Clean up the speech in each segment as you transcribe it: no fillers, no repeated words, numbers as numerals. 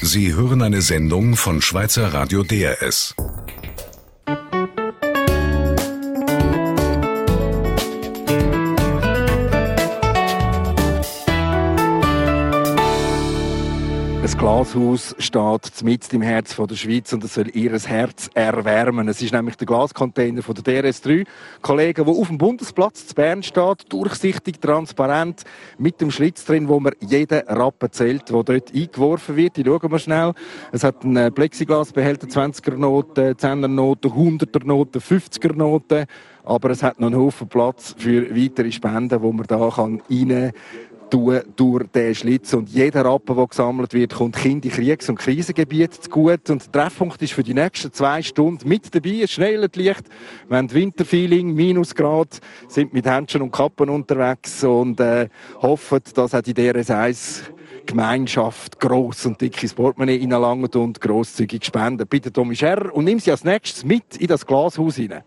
Sie hören eine Sendung von Schweizer Radio DRS. Das Glashaus steht mitten im Herz der Schweiz und es soll ihr Herz erwärmen. Es ist nämlich der Glascontainer von der DRS3. Kollegen, der auf dem Bundesplatz zu Bern steht, durchsichtig, transparent, mit dem Schlitz drin, wo man jeden Rappen zählt, der dort eingeworfen wird. Die schauen wir schnell. Es hat einen Plexiglasbehälter, 20er-Noten, 10er-Noten, 100er-Noten, 50er-Noten. Aber es hat noch einen Haufen Platz für weitere Spenden, wo man da rein durch den Schlitz. Und jeder Rappen, der gesammelt wird, kommt Kindern in Kriegs- und Krisengebiete zugute. Und der Treffpunkt ist für die nächsten 2 Stunden mit dabei. Es schnellt Licht. Wir haben Winterfeeling, Minusgrad, sind mit Händchen und Kappen unterwegs und hoffen, dass auch die DRS1 Gemeinschaft gross und dick ins Portemonnaie hineinlangt und grosszügig spendet. Bitte Tommy Scherrer und nimm sie als nächstes mit in das Glashaus hinein.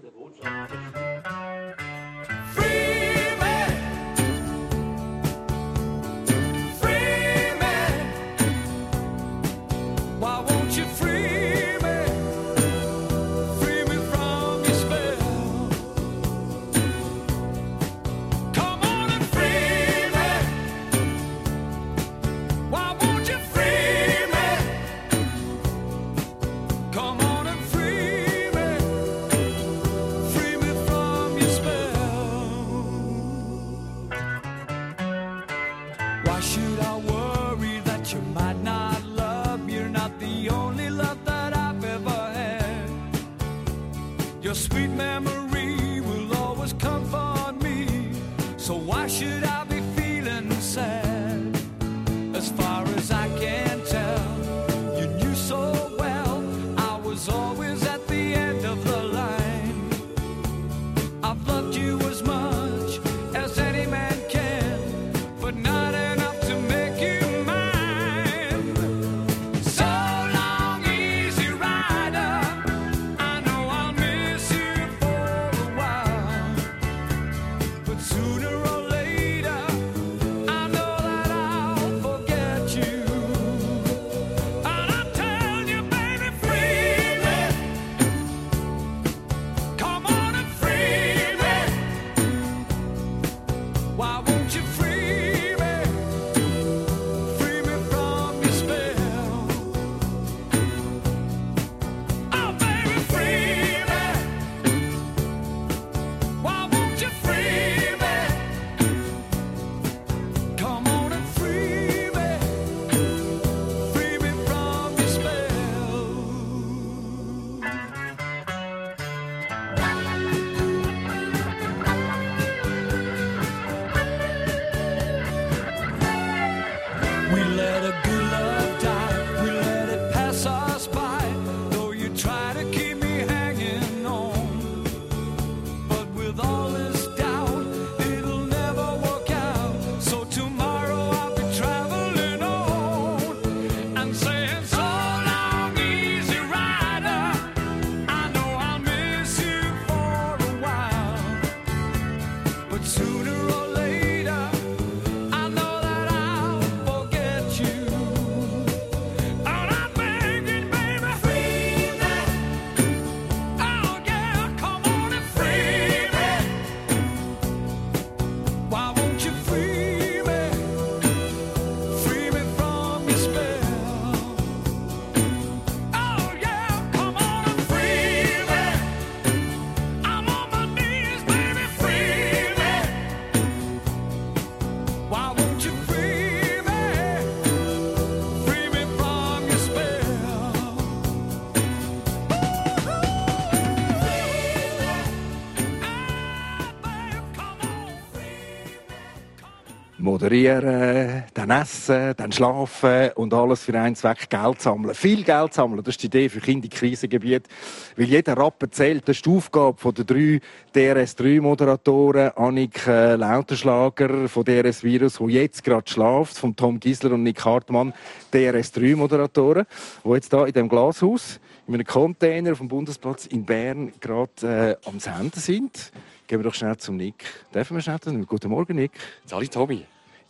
Moderieren, dann essen, dann schlafen und alles für einen Zweck, Geld sammeln. Viel Geld sammeln, das ist die Idee für Kinder in Krisengebieten. Weil jeder Rappen zählt, das ist die Aufgabe der 3 DRS3-Moderatoren, Annik Lautenschlager von DRS Virus, die jetzt gerade schläft, von Tom Gisler und Nick Hartmann, DRS3-Moderatoren, die jetzt hier in diesem Glashaus, in einem Container vom Bundesplatz in Bern gerade am Senden sind. Gehen wir doch schnell zum Nick. Dürfen wir schnell? Guten Morgen, Nick. Salut, Tommy.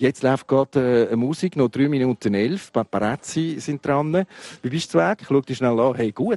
Jetzt läuft gerade eine Musik, noch 3 Minuten 11. Paparazzi sind dran. Wie bist du weg? Schau dich schnell an. Hey, gut.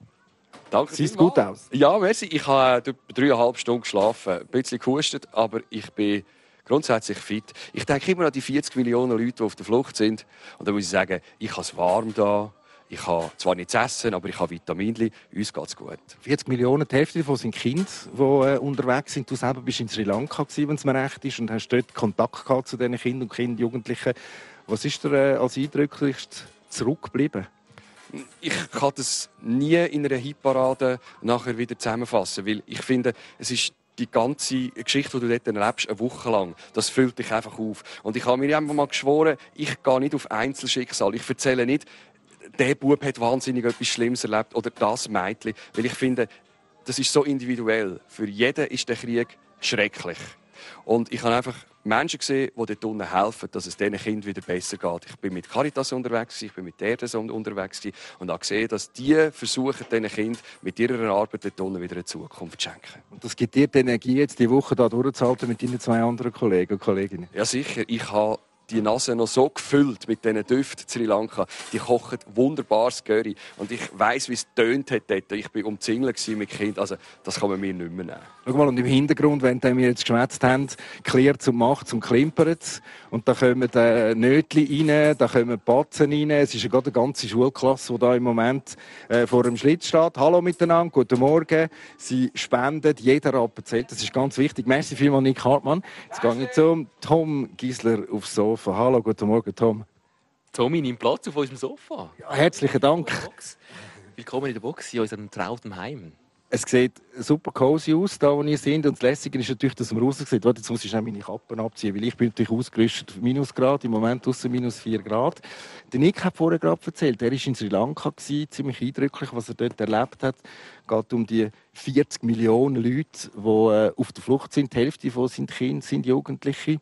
Danke. Siehst gut aus? Ja, merci. Ich habe etwa 3,5 Stunden geschlafen. Ein bisschen gehustet, aber ich bin grundsätzlich fit. Ich denke immer an die 40 Millionen Leute, die auf der Flucht sind. Und da muss ich sagen, ich habe es warm da. Ich habe zwar nichts zu essen, aber ich habe Vitaminchen. Uns geht es gut. 40 Millionen, die Hälfte davon sind Kinder, die unterwegs sind. Du selber bist in Sri Lanka, wenn es mir recht ist, und hast dort Kontakt gehabt zu diesen Kindern und Jugendlichen. Was ist dir als eindrücklichst zurückgeblieben? Ich kann das nie in einer Hitparade nachher wieder zusammenfassen, weil ich finde, es ist die ganze Geschichte, die du dort erlebst, eine Woche lang, das füllt dich einfach auf. Und ich habe mir einfach mal geschworen, ich gehe nicht auf Einzelschicksal. Ich erzähle nicht, der Bub hat wahnsinnig etwas Schlimmes erlebt oder das Mädchen, weil ich finde, das ist so individuell. Für jeden ist der Krieg schrecklich. Und ich habe einfach Menschen gesehen, die dort unten helfen, dass es diesen Kindern wieder besser geht. Ich bin mit Caritas unterwegs, ich bin mit der unterwegs und habe gesehen, dass die versuchen, diesen Kindern mit ihrer Arbeit dort unten wieder eine Zukunft zu schenken. Und das gibt dir die Energie, jetzt die Woche hier durchzuhalten mit deinen 2 anderen Kollegen und Kolleginnen? Ja, sicher. Ich habe die Nase noch so gefüllt mit diesen Düften in Sri Lanka. Die kochen wunderbares Curry. Und ich weiss, wie es tönt hat dort. Ich war umzingelt mit Kindern. Also, das kann man mir nicht mehr nehmen. Schau mal, und im Hintergrund, wenn wir jetzt geschwätzt haben, klirrt zum Macht, zum Klimpert. Und da kommen Nötchen rein, da kommen Batzen rein. Es ist ja gerade eine ganze Schulklasse, die da im Moment vor dem Schlitz steht. Hallo miteinander, guten Morgen. Sie spenden, jeder Rappen zählt. Das ist ganz wichtig. Merci vielmals, Nick Hartmann. Jetzt gehe ich zum Tom Gisler aufs Sofa. Hallo, guten Morgen, Tom. Tommy nimmt Platz auf unserem Sofa. Ja, herzlichen Dank. Willkommen in der Box, in unserem trauten Heim. Es sieht super cozy aus, da wo wir sind. Und das Lässige ist natürlich, dass man raus sieht. Warte, jetzt muss ich meine Kappen abziehen, weil ich bin natürlich ausgerüstet. Minusgrad, im Moment draussen -4 Grad. Der Nick hat vorher gerade erzählt, er war in Sri Lanka, ziemlich eindrücklich, was er dort erlebt hat. Es geht um die 40 Millionen Leute, die auf der Flucht sind. Die Hälfte davon sind Kinder, sind Jugendliche.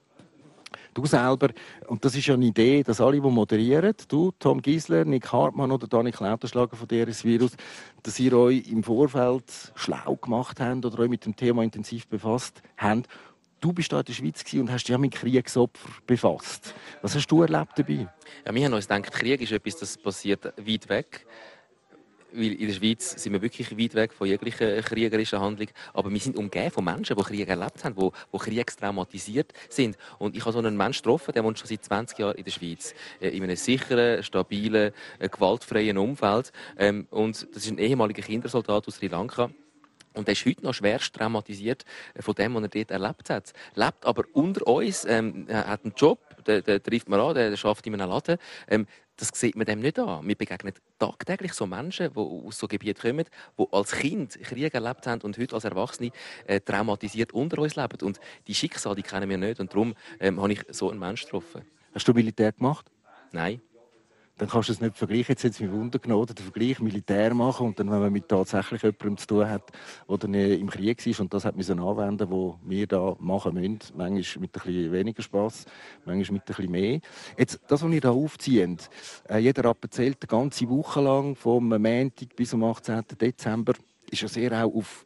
Du selber, und das ist ja eine Idee, dass alle, die moderieren, du, Tom Gisler, Nick Hartmann oder Dani Klauterschlager von DRS Virus, dass ihr euch im Vorfeld schlau gemacht habt oder euch mit dem Thema intensiv befasst habt. Du bist da in der Schweiz und hast dich ja mit Kriegsopfern befasst. Was hast du erlebt dabei? Ja, wir haben uns gedacht, Krieg ist etwas, das passiert weit weg. Weil in der Schweiz sind wir wirklich weit weg von jeglicher kriegerischen Handlung. Aber wir sind umgeben von Menschen, die Krieg erlebt haben, die kriegstraumatisiert sind. Und ich habe so einen Menschen getroffen, der wohnt schon seit 20 Jahren in der Schweiz. In einem sicheren, stabilen, gewaltfreien Umfeld. Und das ist ein ehemaliger Kindersoldat aus Sri Lanka. Und er ist heute noch schwerst traumatisiert von dem, was er dort erlebt hat. Lebt aber unter uns, hat einen Job, den trifft man an, der arbeitet in einem Laden. Das sieht man dem nicht an. Wir begegnen tagtäglich so Menschen, die aus so Gebieten kommen, die als Kind Krieg erlebt haben und heute als Erwachsene traumatisiert unter uns leben. Und die Schicksale, die kennen wir nicht. Und darum habe ich so einen Menschen getroffen. Hast du Militär gemacht? Nein. Dann kannst du es nicht vergleichen. Jetzt mich Wunder genommen, den Vergleich Militär machen und dann, wenn man mit tatsächlich jemandem zu tun hat, der dann im Krieg war und das hat müssen anwenden, was wir da machen müssen. Manchmal mit ein bisschen weniger Spass, manchmal mit ein bisschen mehr. Jetzt, das, was wir hier aufziehen, jeder erzählt eine ganze Woche lang, vom Montag bis zum 18. Dezember, ist ja sehr auch auf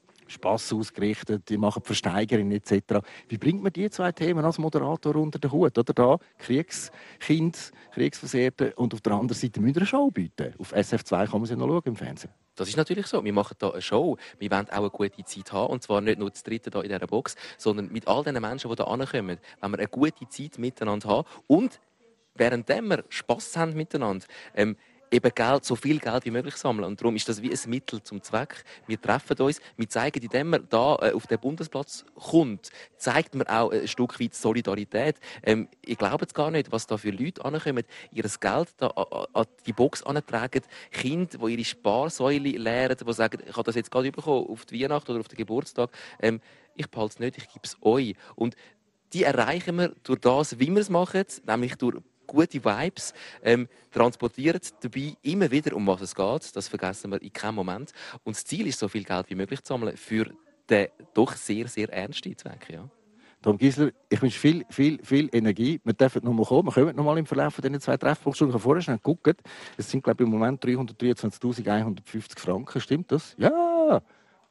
Spass ausgerichtet, die machen Versteigerungen etc. Wie bringt man diese 2 Themen als Moderator unter den Hut? Oder da Kriegskind, Kriegsversehrte und auf der anderen Seite müssen wir eine Show bieten. Auf SF 2 kann man sie noch schauen im Fernsehen. Das ist natürlich so. Wir machen hier eine Show. Wir wollen auch eine gute Zeit haben. Und zwar nicht nur das Dritte hier in dieser Box, sondern mit all den Menschen, die hier ankommen. Wenn wir eine gute Zeit miteinander haben und während wir Spass haben miteinander, eben Geld, so viel Geld wie möglich sammeln. Und darum ist das wie ein Mittel zum Zweck. Wir treffen uns, wir zeigen, indem man da auf den Bundesplatz kommt, zeigt man auch ein Stück weit Solidarität. Ich glaube es gar nicht, was da für Leute ankommen, ihr Geld da an die Box antragen, Kinder, die ihre Sparsäule leeren, die sagen, ich habe das jetzt gerade bekommen auf die Weihnacht oder auf den Geburtstag. Ich behalte es nicht, ich gebe es euch. Und die erreichen wir durch das, wie wir es machen, nämlich durch gute Vibes, transportieren dabei immer wieder, um was es geht. Das vergessen wir in keinem Moment. Und das Ziel ist, so viel Geld wie möglich zu sammeln für den doch sehr, sehr ernsten Zweck. Ja. Tom Gisler, ich wünsche viel Energie. Wir dürfen noch mal kommen. Wir kommen noch mal im Verlauf von diesen 2 Treffpunktstunden. Ich habe vorher schnell geguckt. Es sind, glaube ich, im Moment 323.150 Franken. Stimmt das? Ja!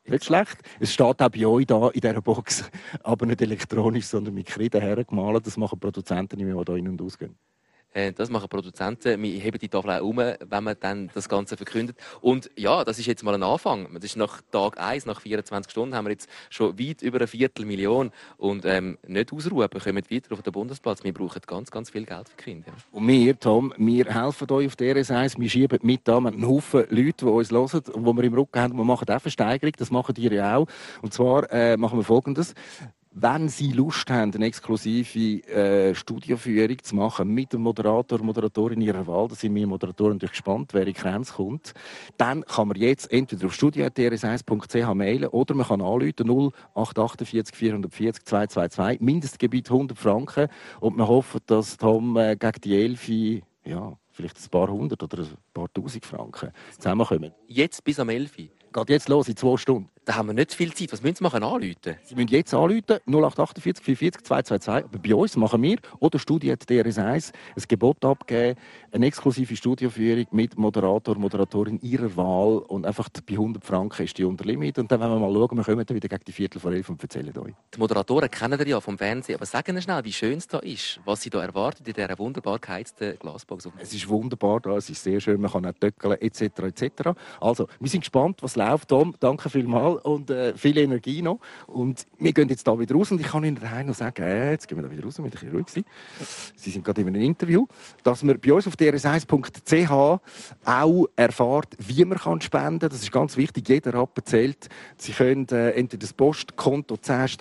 Nicht schlecht. Es steht auch bei euch da in dieser Box, aber nicht elektronisch, sondern mit Kreide hergemalt. Das machen Produzenten, die hier rein und ausgehen. Das machen Produzenten. Wir heben die Tafel auch um, wenn man dann das Ganze verkündet. Und ja, das ist jetzt mal ein Anfang. Das ist nach Tag 1, nach 24 Stunden, haben wir jetzt schon weit über 250.000. Und nicht ausruhen, wir kommen weiter auf den Bundesplatz. Wir brauchen ganz, ganz viel Geld für Kinder. Ja. Und wir, Tom, wir helfen euch auf der DRS1. Wir schieben mit da. Wir haben einen Haufen Leute, die uns hören und die wir im Rücken haben. Wir machen auch Versteigerung. Das machen ihr ja auch. Und zwar machen wir Folgendes. Wenn Sie Lust haben, eine exklusive Studioführung zu machen mit dem Moderator, Moderatorin Ihrer Wahl, da sind wir Moderatoren natürlich gespannt, wer in die Grenze kommt, dann kann man jetzt entweder auf studio.drs1.ch mailen oder man kann anrufen 0848 440 222, Mindestgebiet 100 Franken. Und wir hoffen, dass Tom gegen die Elfi, vielleicht ein paar hundert oder ein paar tausend Franken zusammenkommen. Jetzt bis am 11. Geht jetzt los, in 2 Stunden. Da haben wir nicht viel Zeit. Was müssen Sie machen? Anrufen? Sie müssen jetzt anrufen, 0848 440 222. Aber bei uns machen wir, oder Studio.drs1, ein Gebot abgeben, eine exklusive Studioführung mit Moderator, Moderatorin Ihrer Wahl. Und einfach bei 100 Franken ist die Unterlimit. Und dann wollen wir mal schauen, wir kommen dann wieder gegen die 11:15 und erzählen euch. Die Moderatoren kennen ihr ja vom Fernsehen. Aber sagen Sie schnell, wie schön es da ist, was Sie da erwarten in dieser wunderbar geheizten Glasbox. Es ist wunderbar da, es ist sehr schön, man kann auch töckeln, etc. etc. Also, wir sind gespannt, was läuft. Tom, danke vielmals und viel Energie noch. Und wir gehen jetzt da wieder raus und ich kann Ihnen daheim noch sagen, jetzt gehen wir da wieder raus, wir müssen ein bisschen ruhig sein. Sie sind gerade in einem Interview, dass man bei uns auf drs1.ch auch erfahrt, wie man spenden kann. Das ist ganz wichtig, jeder Rappen zählt. Sie können entweder das Postkonto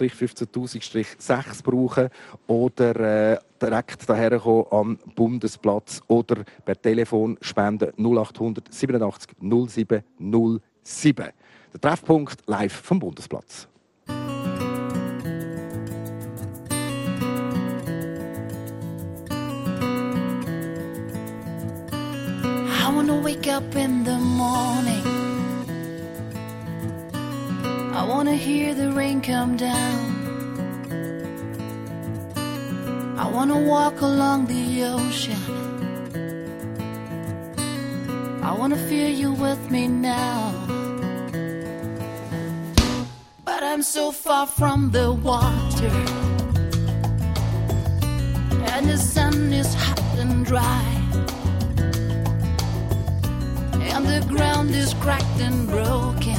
10-15.000-6 brauchen oder direkt daher kommen am Bundesplatz oder per Telefon spenden 0800 87 07 07. Der Treffpunkt live vom Bundesplatz. I wanna wake up in the morning. I wanna hear the rain come down. I wanna walk along the ocean. I wanna feel you with me now. But I'm so far from the water, and the sun is hot and dry, and the ground is cracked and broken.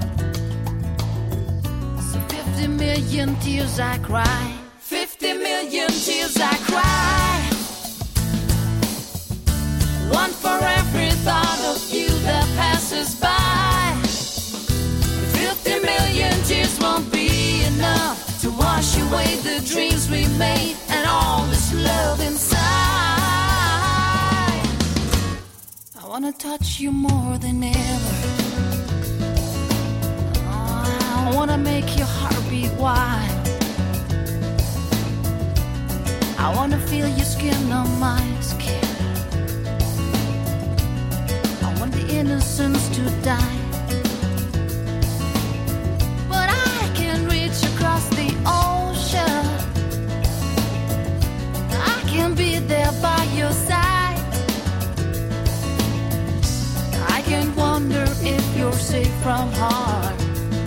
So 50 million tears I cry, 50 million tears I cry. One for every thought of you that passes by. 50 million tears won't be enough to wash away the dreams we made and all this love inside. I wanna touch you more than ever. I wanna make your heart beat wild. I wanna feel your skin on my skin. I want the innocence to die. But I can reach across the ocean. I can be there by your side. I can wonder if you're safe from harm.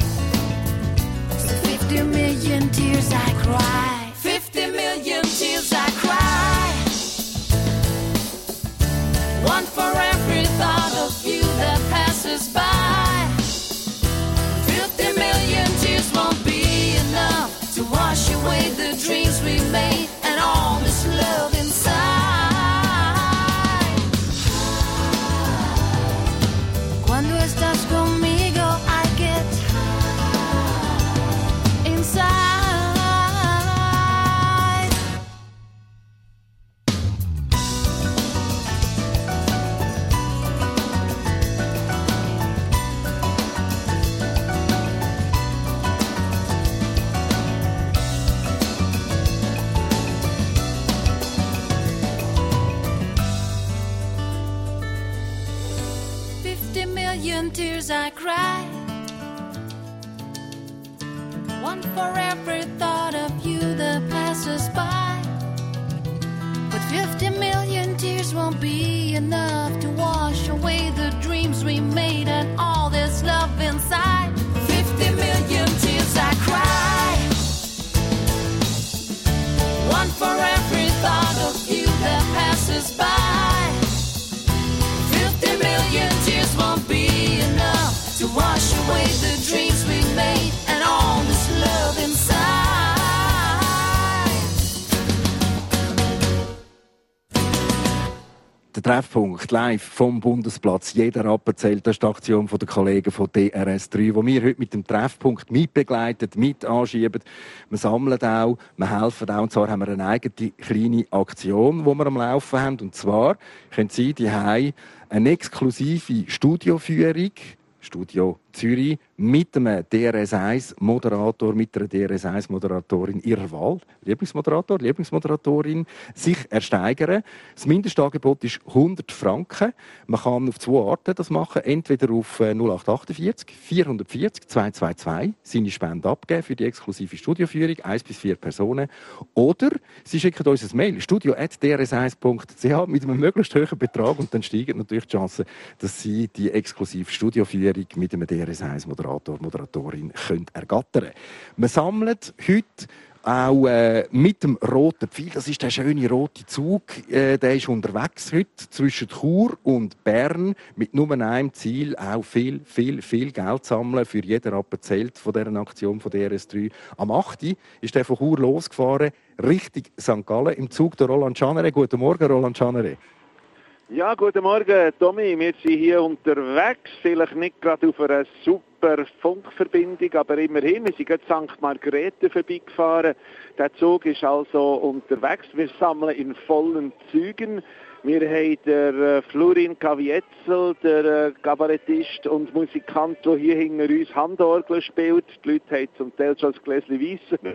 So 50 million tears I cry, 50 million tears I cry. One for every thought of you that passes by. 50 million tears won't be enough to wash away the dreams we made and all this love inside. Cuando estás conmigo, I get inside. Tears I cry. One for every thought of you that passes by. But 50 million tears won't be enough to wash away the dreams we made and all this love inside. 50 Der Treffpunkt live vom Bundesplatz. Jeder Appenzelt, das ist die Aktion der Kollegen von DRS3, wo wir heute mit dem Treffpunkt mitbegleiten, mit anschieben. Wir sammeln auch, wir helfen auch. Und zwar haben wir eine eigene kleine Aktion, die wir am Laufen haben. Und zwar können Sie daheim eine exklusive Studioführung, Studio Zürich, mit einem DRS1-Moderator, mit einer DRS1-Moderatorin ihrer Wahl, Lieblingsmoderator, Lieblingsmoderatorin, sich ersteigern. Das Mindestangebot ist 100 Franken. Man kann auf 2 Arten das machen. Entweder auf 0848 440 222 seine Spende abgeben für die exklusive Studioführung, 1 bis 4 Personen. Oder Sie schicken uns ein Mail, studio@drs1.ch mit einem möglichst hohen Betrag und dann steigen natürlich die Chancen, dass Sie die exklusive Studioführung mit einem DRS1-Moderator, Moderatorin ergattern können. Wir sammeln heute auch mit dem roten Pfeil. Das ist der schöne rote Zug. Der ist unterwegs heute zwischen Chur und Bern mit nur einem Ziel, auch viel Geld sammeln für jeden Appenzelt von dieser Aktion von DRS3. Am 8. ist der von Chur losgefahren, Richtung St. Gallen, im Zug der Roland Schanere. Guten Morgen, Roland Schanere. Ja, guten Morgen, Tommy. Wir sind hier unterwegs. Vielleicht nicht gerade auf einer super Funkverbindung, aber immerhin. Wir sind gerade St. Margrethe vorbeigefahren. Der Zug ist also unterwegs. Wir sammeln in vollen Zügen. Wir haben den Florin Kavietzel, der Kabarettist und Musikant, der hier hinter uns Handorgel spielt. Die Leute haben zum Teil schon das Gläschen Weisser.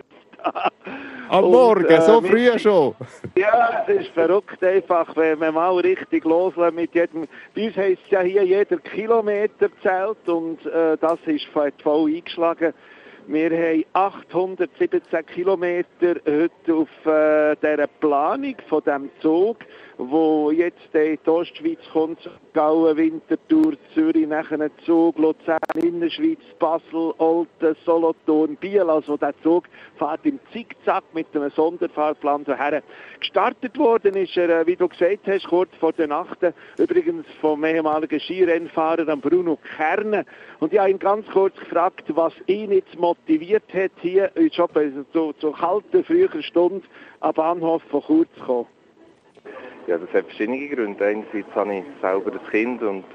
Am Morgen, so früh schon? Ja, es ist verrückt einfach, wenn man mal richtig loslässt mit jedem... Bei uns heisst es ja hier, jeder Kilometer zählt und das ist voll eingeschlagen. Wir haben 817 Kilometer heute auf dieser Planung von diesem Zug, wo jetzt in die Ostschweiz kommt, Gallen, Winterthur, Zürich, nachher Zug, Luzern, Innerschweiz, Basel, Olten, Solothurn, Biel. Also der Zug fährt im Zickzack mit einem Sonderfahrplan daher. Gestartet worden ist er, wie du gesagt hast, kurz vor der Nacht, übrigens vom ehemaligen Skirennfahrer Bruno Kerne. Und ich habe ihn ganz kurz gefragt, was ihn jetzt motiviert hat, hier schon zu kalten, frühen Stunden am Bahnhof von Chur zu kommen. Ja, das hat verschiedene Gründe. Einerseits habe ich selber ein Kind und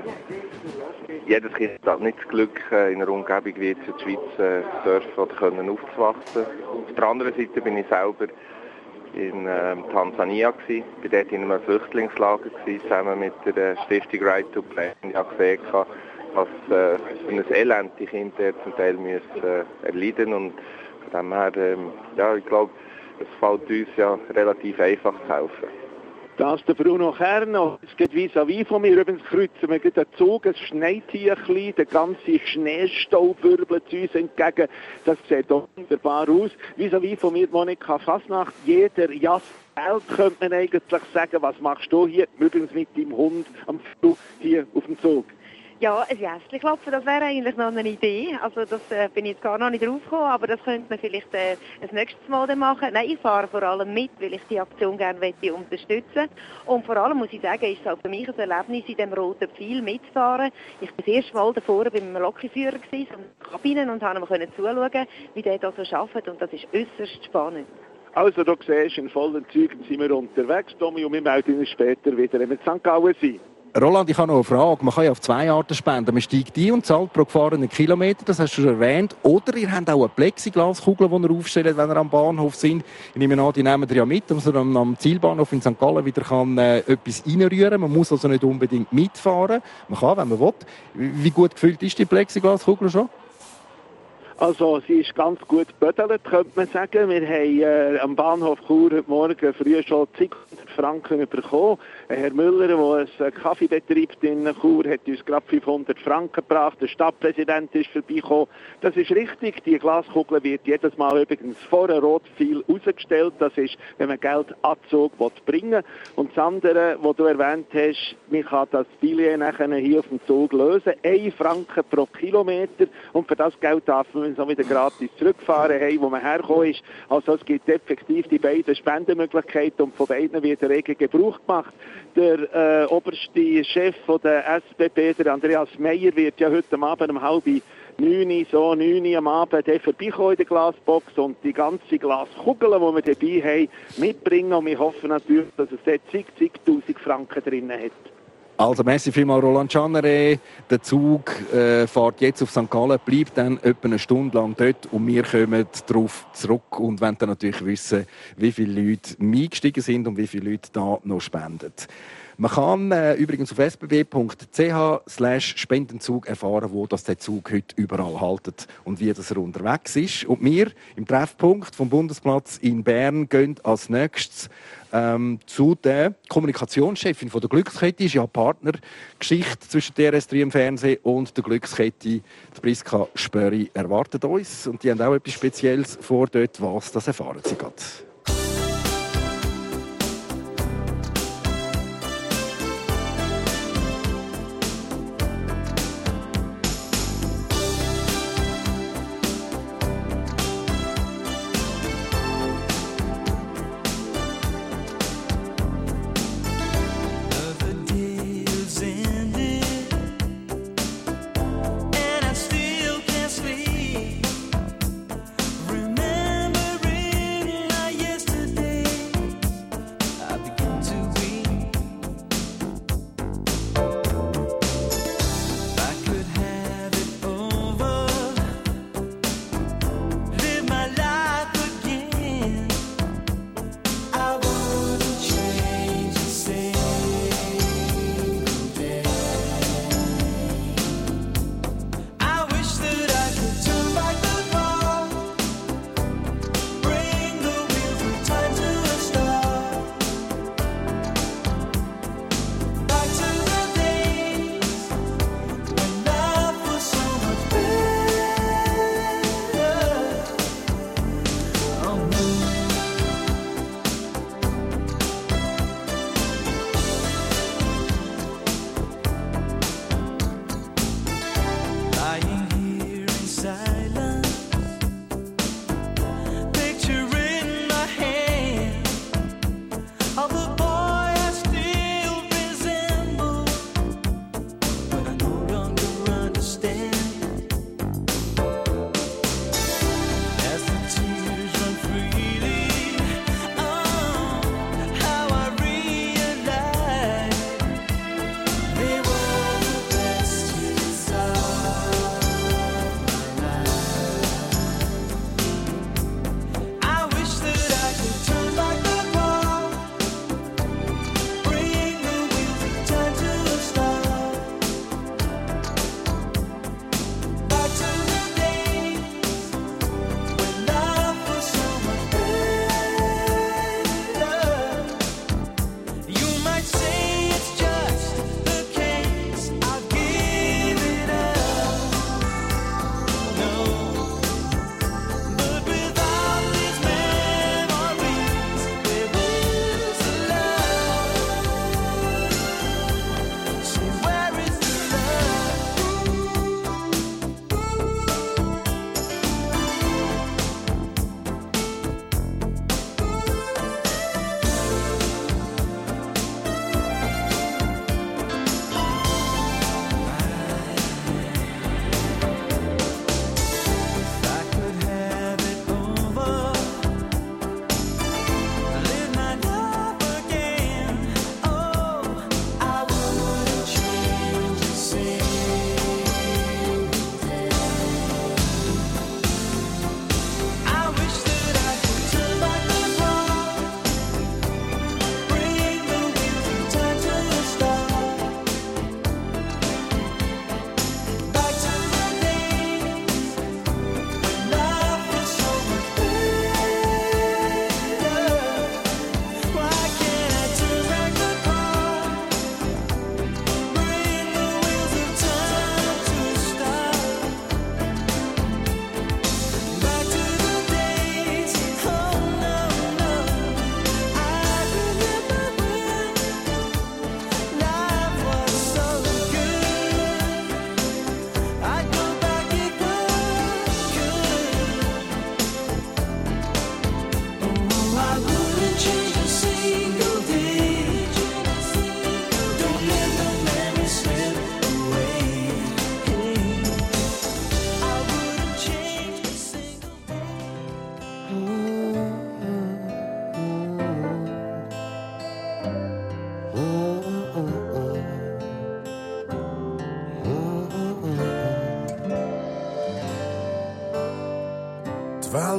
jedes Kind hat nicht das Glück, in einer Umgebung wie jetzt in der Schweiz dürfen oder können aufzuwachsen. Auf der anderen Seite bin ich selber in Tansania gewesen, bin dort in einem Flüchtlingslager gewesen, zusammen mit der Stiftung Right to Play. Ich habe gesehen, was für ein Elend die Kinder zum Teil müssen erleiden und von dem her, ja, ich glaube, es fällt uns ja relativ einfach zu helfen. Das ist der Bruno Kerner. Es geht vis-à-vis von mir. Übrigens kreuzen wir den Zug. Es schneit hier ein bisschen. Der ganze Schneestaub wirbelt zu uns entgegen. Das sieht wunderbar aus. Vis-à-vis von mir, Monika Fasnacht. Jeder Jass könnte man eigentlich sagen. Was machst du hier? Übrigens mit deinem Hund am Flug hier auf dem Zug. Ja, ein Jässli klopfen, das wäre eigentlich noch eine Idee. Also das bin ich jetzt gar noch nicht drauf gekommen, aber das könnte man vielleicht ein nächstes Mal dann machen. Nein, ich fahre vor allem mit, weil ich die Aktion gerne unterstützen. Und vor allem muss ich sagen, ist es auch für mich ein Erlebnis, in dem roten Pfeil mitzufahren. Ich war das erste Mal davor beim Lokführer in der Kabine und konnte zuschauen, wie der da so arbeitet. Und das ist äußerst spannend. Also du siehst, in vollen Zügen sind wir unterwegs, Tommy, und wir melden uns später wieder, wenn wir in St. Gallen sind. Roland, ich habe noch eine Frage. Man kann ja auf 2 Arten spenden. Man steigt ein und zahlt pro gefahrenen Kilometer, das hast du schon erwähnt. Oder ihr habt auch eine Plexiglaskugel, die ihr aufstellt, wenn ihr am Bahnhof sind. Ich nehme an, die nehmen ihr ja mit, dass man am Zielbahnhof in St. Gallen wieder etwas reinrühren. Man muss also nicht unbedingt mitfahren. Man kann, wenn man will. Wie gut gefüllt ist die Plexiglaskugel schon? Also, sie ist ganz gut gebödelt, könnte man sagen. Wir haben am Bahnhof Chur heute Morgen früh schon 200 Franken bekommen. Herr Müller, der einen Kaffee betreibt in Chur, hat uns gerade 500 Franken gebracht. Der Stadtpräsident ist vorbeigekommen. Das ist richtig. Die Glaskugel wird jedes Mal übrigens vor einem Rotpfeil rausgestellt. Das ist, wenn man Geld Abzug bringen will. Und das andere, was du erwähnt hast, man kann das Billett nachher hier auf dem Zug lösen. 1 Franken pro Kilometer. Und für das Geld darf man so wieder gratis zurückfahren haben, wo man hergekommen ist. Also es gibt effektiv die beiden Spendenmöglichkeiten und von beiden wird rege Gebrauch gemacht. Der oberste Chef von der SBB, der Andreas Meyer, wird ja heute Abend um 12:30 9 Uhr am Abend vorbeikommen in der Glasbox und die ganze Glaskugel, die wir dabei haben, mitbringen. Und wir hoffen natürlich, dass es dort zig-tausend Franken drin hat. Also, merci vielmals, Roland Schanere. Der Zug fährt jetzt auf St. Gallen, bleibt dann etwa eine Stunde lang dort und wir kommen darauf zurück und wollen dann natürlich wissen, wie viele Leute eingestiegen sind und wie viele Leute da noch spenden. Man kann übrigens auf sbb.ch/Spendenzug erfahren, wo das der Zug heute überall haltet und wie das er unterwegs ist. Und wir im Treffpunkt vom Bundesplatz in Bern gehen als nächstes zu der Kommunikationschefin von der Glückskette. Ist ja Partnergeschichte zwischen DRS3 im Fernsehen und der Glückskette. Die Priska Spöri erwartet uns und die haben auch etwas Spezielles vor dort. Was, das erfahren Sie gerade. Remembering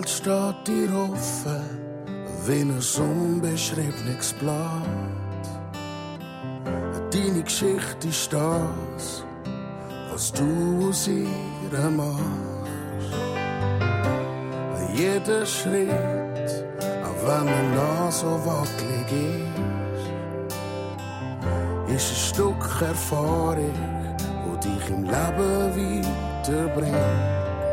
Welt steht dir offen, wie ein unbeschriebenes Blatt. Deine Geschichte ist das, was du aus ihr machst. Jeder Schritt, auch wenn er noch so wackelig ist ein Stück Erfahrung, wo dich im Leben weiterbringt.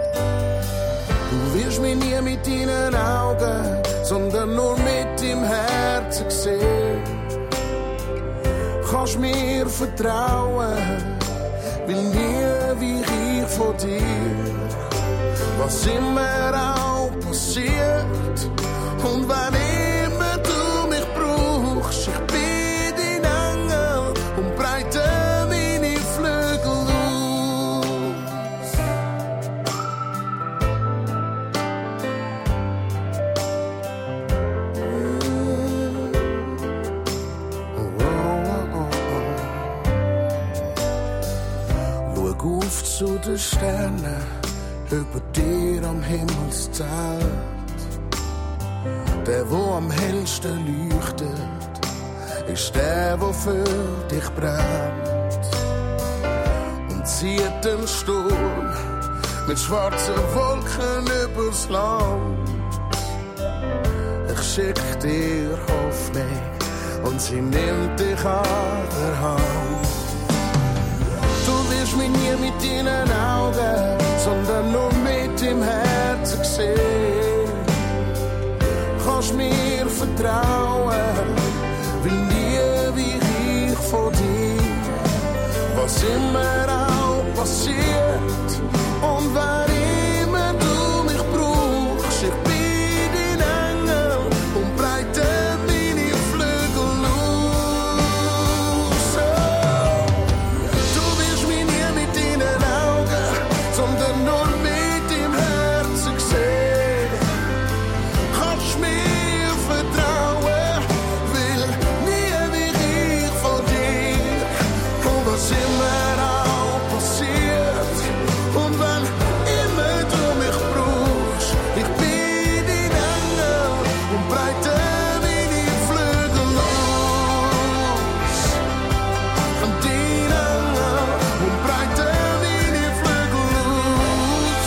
Du wirst mich nie mit deinen Augen, sondern nur mit deinem Herzen sehen. Kannst mir vertrauen, will nie wie ich von dir. Was immer auch passiert und wann immer du mich brauchst, ich bin dein Engel und breite meine Flügel aus. Schau auf zu den Sternen über dir am Himmelszelt. Der, wo am hellsten leuchtet, ist der, wo für dich brennt. Und zieht den Sturm mit schwarzen Wolken übers Land. Ich schick dir Hoffnung und sie nimmt dich an der Hand. Du wirst mich nie mit deinen Augen, sondern nur mit dem Herzen sehen. Kannst mir vertrauen, will nie wie ich von dir. Was immer auch passiert und wann immer du mich brauchst, ich bin dein Engel und breite meine Flügel aus. Du wirst mich nie mit deinen Augen, sondern nur mit dem Herzen sehen. Kannst mir vertrauen, will nie wie ich von dir. Und was immer auch passiert und wann immer du mich brauchst, ich bin dein Engel und breite meine Flügel aus. Und dein Engel und breite meine Flügel aus.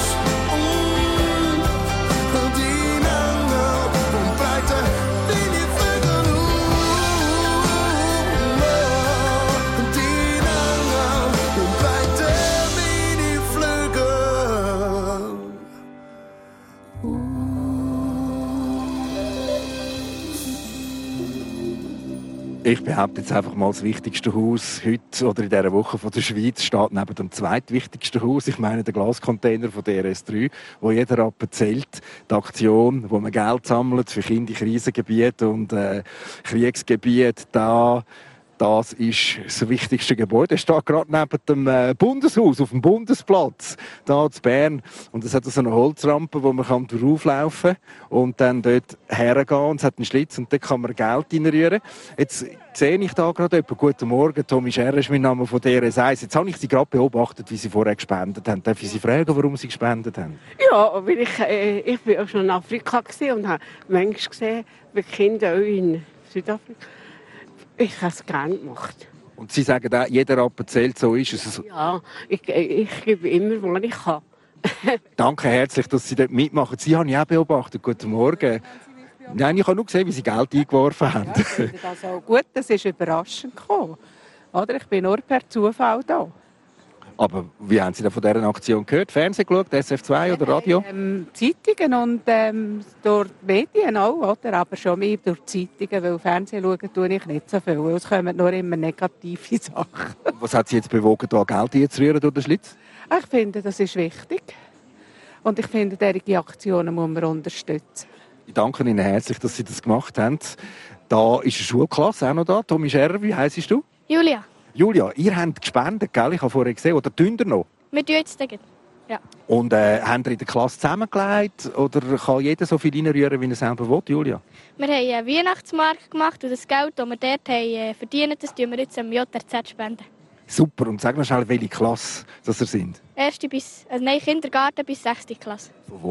Und dein Engel und breite meine Flügel aus. Und dein Engel und breite meine Flügel aus. Ich behaupte jetzt einfach mal, das wichtigste Haus heute oder in dieser Woche von der Schweiz steht neben dem zweitwichtigsten Haus. Ich meine den Glascontainer von DRS3, wo jeder Rappen zählt. Die Aktion, wo man Geld sammelt für Kinder in Krisengebieten und Kriegsgebiete, das ist das wichtigste Gebäude. Es steht gerade neben dem Bundeshaus, auf dem Bundesplatz, hier in Bern. Und es hat so eine Holzrampe, wo man drauflaufen kann und dann dort hergehen. Und es hat einen Schlitz und dort kann man Geld reinrühren. Jetzt sehe ich da gerade jemanden. Guten Morgen, Tommy Scherrer ist mein Name von DRS1. Jetzt habe ich Sie gerade beobachtet, wie Sie vorher gespendet haben. Darf ich Sie fragen, warum Sie gespendet haben? Ja, weil ich bin auch schon in Afrika und habe manchmal gesehen, wie Kinder auch in Südafrika. Ich habe es gerne gemacht. Und Sie sagen auch, jeder Rappen zählt, so ist es. Ja, ich gebe immer, was ich kann. Danke herzlich, dass Sie dort mitmachen. Sie haben ja auch beobachtet. Guten Morgen. Nein, ich habe nur gesehen, wie Sie Geld eingeworfen haben. Ja, ich finde das auch gut. Das ist überraschend gekommen. Oder? Ich bin nur per Zufall da. Aber wie haben Sie denn von dieser Aktion gehört? Fernsehen geschaut, SF2 oder Radio? Zeitungen und durch die Medien auch, oder? Aber schon mehr durch die Zeitungen, weil Fernsehen schauen tue ich nicht so viel, weil es kommen nur immer negative Sachen. Was hat Sie jetzt bewogen, da Geld einzurühren durch den Schlitz? Ich finde, das ist wichtig. Und ich finde, solche Aktionen muss man unterstützen. Ich danke Ihnen herzlich, dass Sie das gemacht haben. Da ist eine Schulklasse auch noch da. Tommy Scherrer, wie heisst du? Julia. Julia, ihr habt gespendet, gell? Ich habe vorher gesehen. Oder tun ihr noch? Wir tun jetzt gleich. Ja. Und habt ihr in der Klasse zusammengelegt? Oder kann jeder so viel reinrühren, wie er selber will, Julia? Wir haben einen Weihnachtsmarkt gemacht und das Geld, das wir dort haben verdient, das spenden wir jetzt am JRZ spenden. Super. Und sag mir schnell, welche Klasse das ihr sind. Kindergarten bis 6. Klasse. Von wo?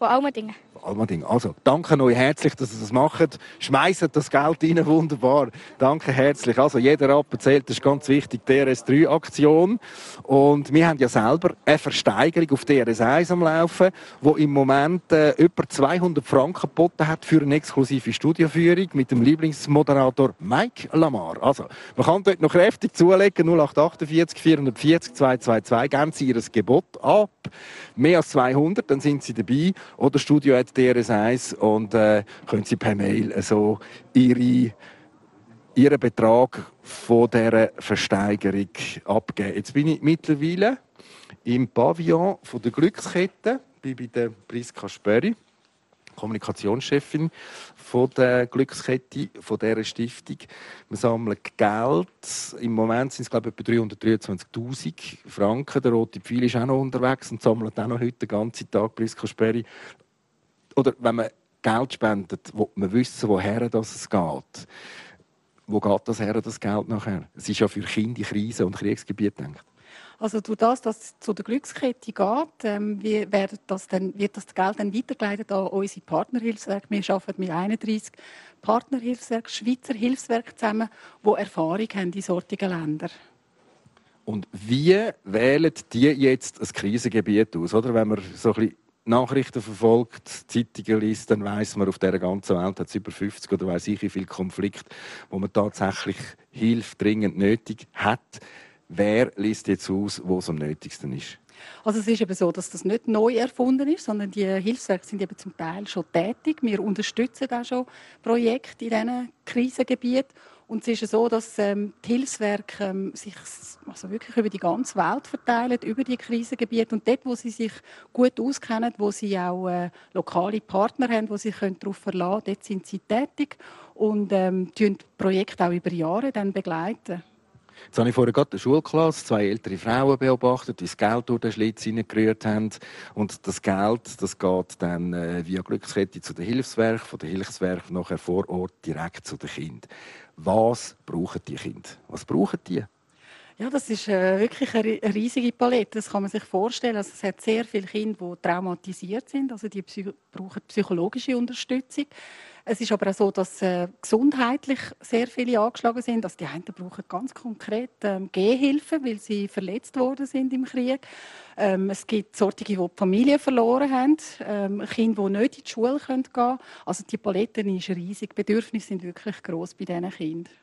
Von Almendingen. Almendingen. Also, danke euch herzlich, dass ihr das macht. Schmeißt das Geld rein, wunderbar. Danke herzlich. Also, jeder Rappen zählt, das ist ganz wichtig, die DRS3-Aktion. Und wir haben ja selber eine Versteigerung auf DRS1 am Laufen, die im Moment über 200 Franken geboten hat für eine exklusive Studioführung mit dem Lieblingsmoderator Mike Lamar. Also, man kann dort noch kräftig zulegen, 0848 440 222, geben Sie Ihr Gebot ab. Mehr als 200, dann sind Sie dabei. Oder Studio@DRS1 und können Sie per Mail so Ihren Betrag von dieser Versteigerung abgeben. Jetzt bin ich mittlerweile im Pavillon von der Glückskette, bin bei der Priska Spöri, Kommunikationschefin von der Glückskette, von dieser Stiftung. Wir sammeln Geld. Im Moment sind es, glaube ich, etwa 323'000 Franken. Der Rote Pfeil ist auch noch unterwegs und sammelt auch noch heute den ganzen Tag, Priska Spöri. Oder wenn man Geld spendet, will man wissen, woher es geht. Wo geht das her, das Geld nachher? Es ist ja für Kinder in Krisen- und Kriegsgebieten gedacht. Also durch das, dass es zu der Glückskette geht, wird das Geld dann weitergeleitet an unsere Partnerhilfswerke. Wir arbeiten mit 31 Partnerhilfswerken, Schweizer Hilfswerken zusammen, die Erfahrung haben in solchen Ländern. Und wie wählen die jetzt ein Krisengebiet aus? Oder? Wenn man so ein bisschen Nachrichten verfolgt, Zeitungen liest, dann weiss man, auf dieser ganzen Welt hat es über 50 oder weiss ich wie viele Konflikte, wo man tatsächlich Hilfe dringend nötig hat. Wer liest jetzt aus, wo es am nötigsten ist? Also es ist eben so, dass das nicht neu erfunden ist, sondern die Hilfswerke sind eben zum Teil schon tätig. Wir unterstützen auch schon Projekte in diesen Krisengebieten. Und es ist so, dass die Hilfswerke sich also wirklich über die ganze Welt verteilen, über die Krisengebiete. Und dort, wo sie sich gut auskennen, wo sie auch lokale Partner haben, wo sie darauf verlassen können, dort sind sie tätig und begleiten Projekte auch über Jahre dann begleiten. Jetzt habe ich vorhin gerade eine Schulklasse, 2 ältere Frauen beobachtet, die das Geld durch den Schlitz hineingerührt haben. Und das Geld, das geht dann via Glückskette zu den Hilfswerken, von den Hilfswerken nachher vor Ort direkt zu den Kindern. Was brauchen die Kinder? Was brauchen die? Ja, das ist wirklich eine riesige Palette. Das kann man sich vorstellen. Also, es hat sehr viele Kinder, die traumatisiert sind. Also die brauchen psychologische Unterstützung. Es ist aber auch so, dass gesundheitlich sehr viele angeschlagen sind. Also die einen brauchen ganz konkret Gehhilfe, weil sie verletzt worden sind im Krieg. Es gibt solche, die die Familie verloren haben, Kinder, die nicht in die Schule gehen können. Also die Palette ist riesig. Die Bedürfnisse sind wirklich gross bei diesen Kindern.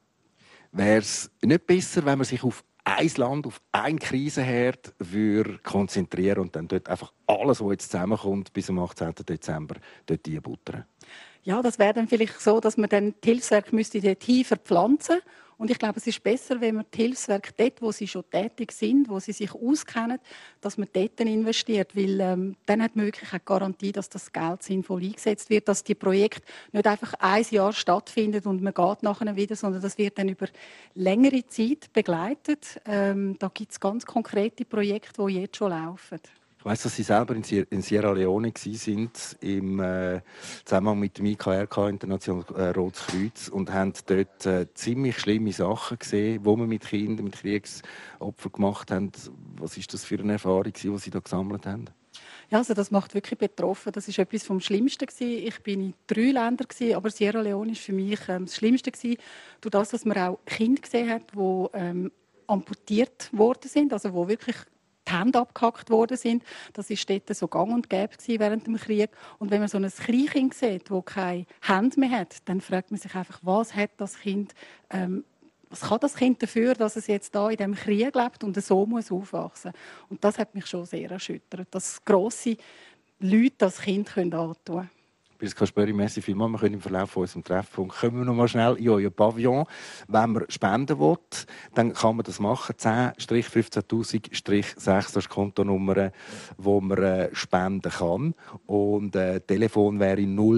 Wäre es nicht besser, wenn man sich auf ein Land, auf einen Krisenherd konzentrieren und dann dort einfach alles, was jetzt zusammenkommt, bis zum 18. Dezember dort einbuttern? Ja, das wäre dann vielleicht so, dass man dann die Hilfswerke dorthin verpflanzen müsste. Und ich glaube, es ist besser, wenn man die Hilfswerke dort, wo sie schon tätig sind, wo sie sich auskennen, dass man dort investiert. Weil dann hat man wirklich eine Garantie, dass das Geld sinnvoll eingesetzt wird, dass die Projekte nicht einfach ein Jahr stattfinden und man geht nachher wieder, sondern das wird dann über längere Zeit begleitet. Da gibt es ganz konkrete Projekte, die jetzt schon laufen. Ich weiss, dass Sie selber in Sierra Leone waren, im Zusammenhang mit dem IKRK, Internationales Rotes Kreuz, und haben dort ziemlich schlimme Sachen gesehen, die man mit Kindern, mit Kriegsopfern gemacht haben. Was war das für eine Erfahrung, die Sie da gesammelt haben? Ja, also das macht wirklich betroffen. Das ist etwas vom Schlimmsten gewesen. Ich bin in 3 Ländern gewesen, aber Sierra Leone war für mich das Schlimmste gewesen, durch das, dass man auch Kinder gesehen hat, die amputiert worden sind, also wo wirklich die Hände abgehackt worden sind. Das war dort so gang und gäbe während dem Krieg. Und wenn man so ein Kleinkind sieht, das keine Hände mehr hat, dann fragt man sich einfach, was hat das Kind, was kann das Kind dafür, dass es jetzt da in diesem Krieg lebt und so muss aufwachsen. Und das hat mich schon sehr erschüttert, dass grosse Leute das Kind antun können. Priska Spöri, merci vielmals. Wir können im Verlauf von unserem Treffpunkt kommen wir noch mal schnell in euer Pavillon. Wenn man spenden will, dann kann man das machen. 10-15'000-6, das ist die Kontonummer, wo man spenden kann. Und Telefon wäre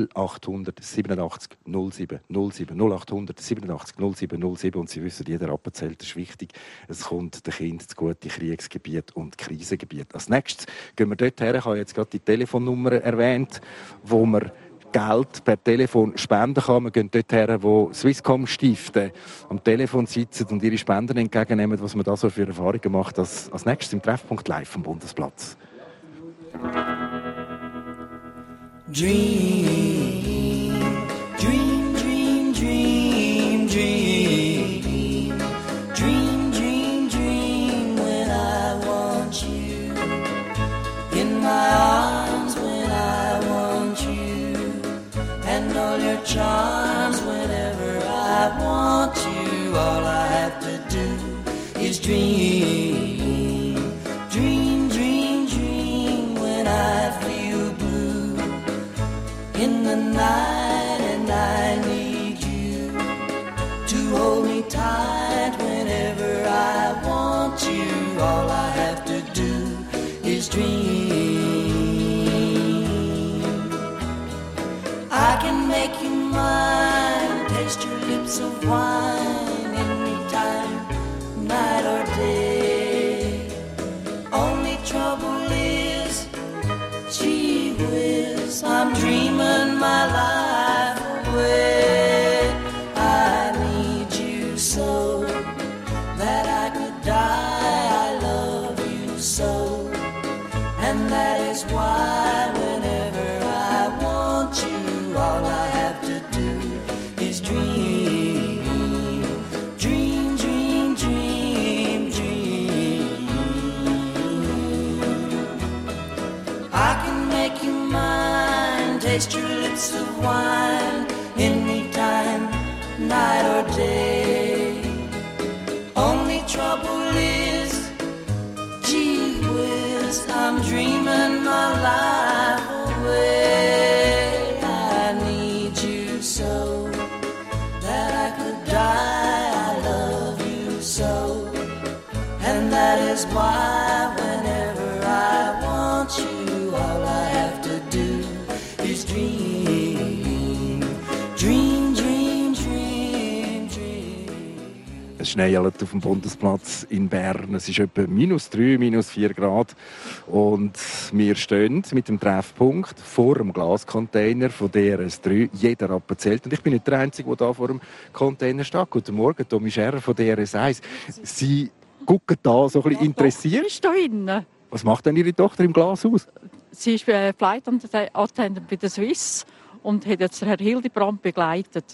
0887 07 07 0887 07 07. Und Sie wissen, jeder Rappen zählt, das ist wichtig. Es kommt den Kindern zu gute Kriegsgebiet und Krisengebiet. Als nächstes gehen wir dort her. Ich habe jetzt gerade die Telefonnummer erwähnt, wo man Geld per Telefon spenden kann. Wir gehen dort her, wo Swisscom Stiften am Telefon sitzen und ihre Spenden entgegennehmen, was man da so für Erfahrungen macht. Als nächstes im Treffpunkt live vom Bundesplatz. Dream, dream, dream, dream, dream. Dream, dream, dream when I want you. In my arms when I want you. And all your charms whenever I want you. All I have to do is dream. Dream, dream, dream when I feel blue in the night and I need you to hold me tight whenever I want you. All I have to do is dream. I can make you mine, taste your lips of wine anytime, night or day. Only trouble is, gee whiz, I'm dreaming my life away. I need you so that I could die. I love you so, and that is why whenever I want you, all I have to do is dream. Dream, dream, dream, dream. I can make you mine, taste your lips of wine anytime, night or day. Only trouble is, gee whiz, I'm dreaming my life away. I need you so that I could die. I love you so, and that is why whenever I want you, all I have to do is dream. Dream, dream, dream, dream. Es schneit auf dem Bundesplatz in Bern. Es ist etwa -3, -4 Grad. Und wir stehen mit dem Treffpunkt vor dem Glascontainer von DRS3. Jeder abzählt. Und ich bin nicht der Einzige, der hier vor dem Container steht. Guten Morgen, Tommy Scherrer von DRS1. Sie gucken da so ein bisschen interessiert. Ist da hinten. Was macht denn Ihre Tochter im Glashaus? Sie ist Flight Attendant bei der Swiss und hat jetzt Herrn Hildebrand begleitet.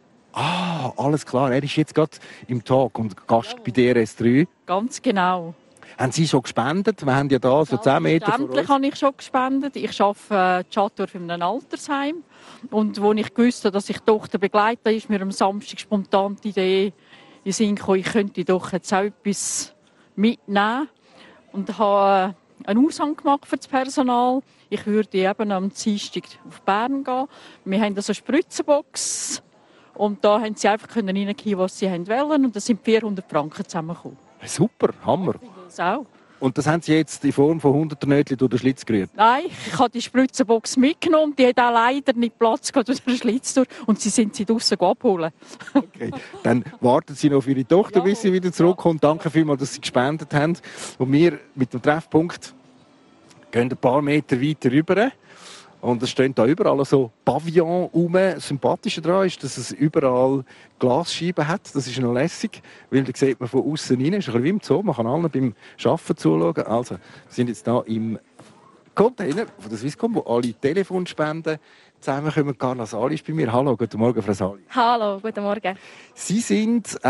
Ah, alles klar. Er ist jetzt gerade im Tag und Gast bei DRS3. Ganz genau. Haben Sie schon gespendet? Wir haben ja da so 10 Meter vor uns. Sämtlich habe ich schon gespendet. Ich arbeite Chatdorf in einem Altersheim. Und als ich wusste, dass ich die Tochter begleite, ist mir am Samstag spontan die Idee in den Sinn gekommen, ich könnte doch jetzt auch etwas mitnehmen. Und habe einen Aushang gemacht für das Personal. Ich würde eben am Dienstag auf Bern gehen. Wir haben also eine Spritzenbox. Und da haben sie einfach reingehen, was sie wollen. Und da sind 400 Franken zusammengekommen. Super, Hammer. Das auch. Und das haben Sie jetzt in Form von 100 Nötchen durch den Schlitz gerührt? Nein, ich habe die Spritzenbox mitgenommen. Die hat auch leider nicht Platz gehabt durch den Schlitz durch. Und sie sind sie draussen abholen. Okay. Dann warten Sie noch auf Ihre Tochter, bis sie wieder zurückkommt. Danke vielmals, dass Sie gespendet haben. Und wir mit dem Treffpunkt gehen ein paar Meter weiter rüber. Und es stehen da überall so Pavillon rum. Das Sympathische daran ist, dass es überall Glasscheiben hat. Das ist noch lässig, weil da sieht man von außen rein. Es ist ein bisschen wie im Zoo. Man kann allen beim Arbeiten zuschauen. Also, wir sind jetzt hier im Container von der Swisscom, wo alle Telefonspenden zusammenkommen. Carla Sali ist bei mir. Hallo, guten Morgen, Frau Sali. Hallo, guten Morgen. Sie sind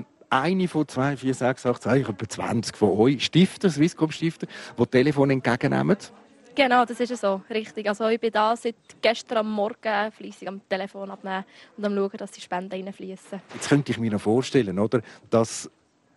eine von 2, 4, 6, 8, 2, etwa 20 von euch Stifter, Swisscom-Stifter, die Telefone entgegennehmen. Genau, das ist so, richtig. Also ich bin da seit gestern am Morgen fleissig am Telefon abnehmen und am schauen, dass die Spenden reinfließen. Jetzt könnte ich mir noch vorstellen, oder, dass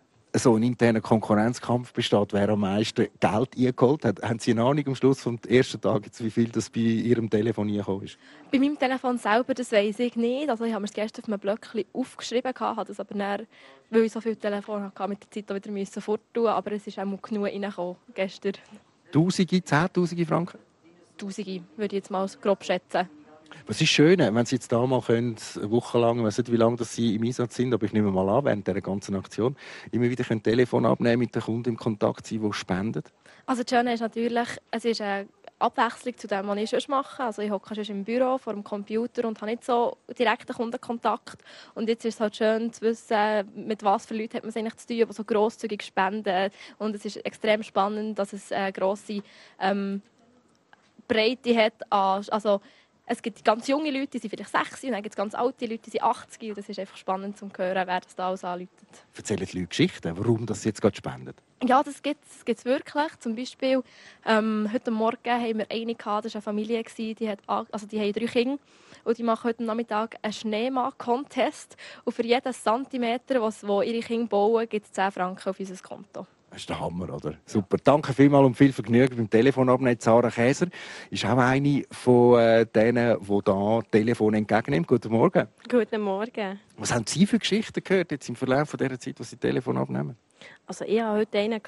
so ein interner Konkurrenzkampf besteht, wer am meisten Geld eingeholt hat. Haben Sie eine Ahnung am Schluss vom ersten Tag, wie viel das bei Ihrem Telefon eingekommen ist? Bei meinem Telefon selber, das weiss ich nicht. Also ich habe mir das gestern auf einem Blöckchen aufgeschrieben, habe das aber dann, weil ich so viel Telefon hatte, mit der Zeit auch wieder forttun. Aber es ist auch genug reingekommen gestern. Tausende, 10'000 Franken? Tausende, würde ich jetzt mal grob schätzen. Was ist schön, wenn Sie jetzt da mal können, eine Woche lang, ich weiss nicht, wie lange Sie im Einsatz sind, aber ich nehme mal an, während dieser ganzen Aktion, immer wieder ein Telefon abnehmen, mit den Kunden im Kontakt sein, die spenden? Also das Schöne ist natürlich, es ist eine Abwechslung zu dem, was ich sonst mache. Also ich hocke sonst im Büro vor dem Computer und habe nicht so direkten Kundenkontakt. Und jetzt ist es halt schön zu wissen, mit was für Leuten hat man es eigentlich zu tun, die so grosszügig spenden. Und es ist extrem spannend, dass es grosse Breite hat. Also, es gibt ganz junge Leute, die sind vielleicht 6 und dann gibt es ganz alte Leute, die sind 80. Und das ist einfach spannend zu hören, wer das da alles anruft. Erzählen die Leute Geschichten, warum das jetzt gerade spendet? Ja, das gibt's wirklich. Zum Beispiel, heute Morgen haben wir eine gehabt, das war eine Familie, die haben 3 Kinder. Und die machen heute Nachmittag einen Schneemann-Contest. Und für jeden Zentimeter, wo ihre Kinder bauen, gibt es 10 Franken auf unser Konto. Das ist der Hammer, oder? Super. Danke vielmals und viel Vergnügen beim Telefon abnehmen. Sarah Käser ist auch eine von denen, die hier Telefon entgegennimmt. Guten Morgen. Guten Morgen. Was haben Sie für Geschichten gehört jetzt im Verlauf dieser Zeit, wo Sie Telefon abnehmen? Also ich hatte heute einen,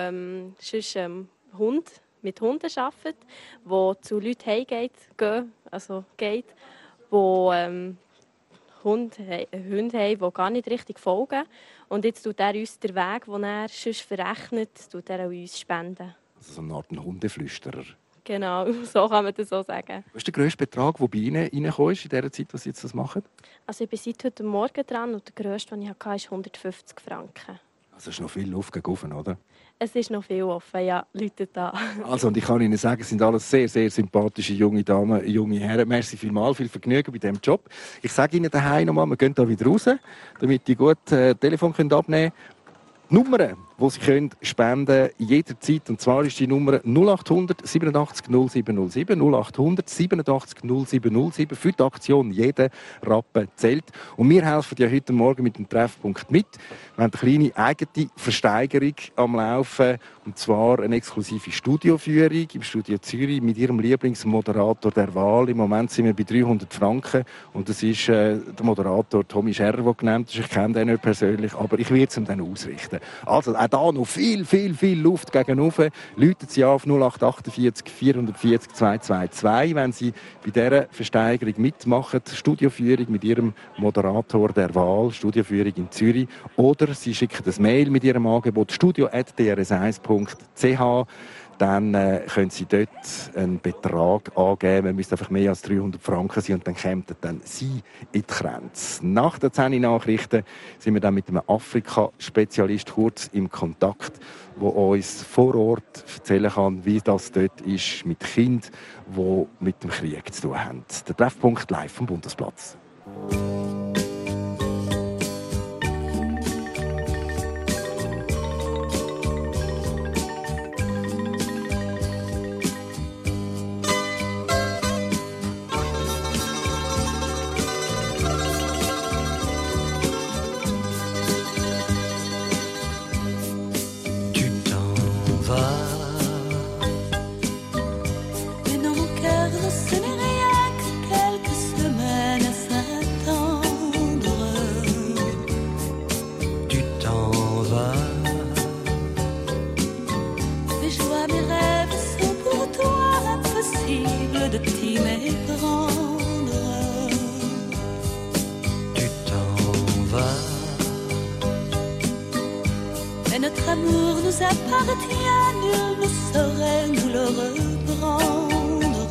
der mit Hunden arbeitet, der zu Leuten heimgeht, geht, die Hunde haben, die gar nicht richtig folgen. Und jetzt tut er uns den Weg, den er sonst verrechnet, tut er uns spenden. Also so eine Art Hundeflüsterer. Genau, so kann man das so sagen. Was ist der grösste Betrag, der bei Ihnen reingekommen ist in der Zeit, was Sie jetzt das machen? Also ich bin seit heute Morgen dran und der grösste, den ich hatte, ist 150 Franken. Also es ist noch viel Luft gegen oben, oder? Es ist noch viel offen, ja, Leute da. Also, und ich kann Ihnen sagen, es sind alles sehr, sehr sympathische junge Damen, junge Herren. Merci vielmals, viel Vergnügen bei diesem Job. Ich sage Ihnen daheim nochmal, wir gehen da wieder raus, damit die gut Telefon abnehmen können. Die Nummer, die Sie können spenden jederzeit, und zwar ist die Nummer 0800 87 0707 0800 87 0707 für die Aktion «Jeder Rappen zählt». Und wir helfen ja heute Morgen mit dem Treffpunkt mit. Wir haben eine kleine eigene Versteigerung am Laufen, und zwar eine exklusive Studioführung im Studio Zürich mit Ihrem Lieblingsmoderator der Wahl. Im Moment sind wir bei 300 Franken und das ist der Moderator Tommy Scherrer, der genannt ist. Ich kenne den nicht persönlich, aber ich werde es ihm dann ausrichten. Also auch da noch viel Luft gegenüber. Läuten Sie auf 0848 440 222, wenn Sie bei dieser Versteigerung mitmachen. Studioführung mit Ihrem Moderator der Wahl, Studioführung in Zürich. Oder Sie schicken das Mail mit Ihrem Angebot studio@drs1.ch. Dann können Sie dort einen Betrag angeben. Man müsste einfach mehr als 300 Franken sein und dann kämen dann Sie in die Grenze. Nach den 10 Nachrichten sind wir dann mit einem Afrika-Spezialist kurz im Kontakt, der uns vor Ort erzählen kann, wie das dort ist mit Kindern, die mit dem Krieg zu tun haben. Der Treffpunkt live vom Bundesplatz. Notre amour nous appartient, nul ne saurait nous le reprendre.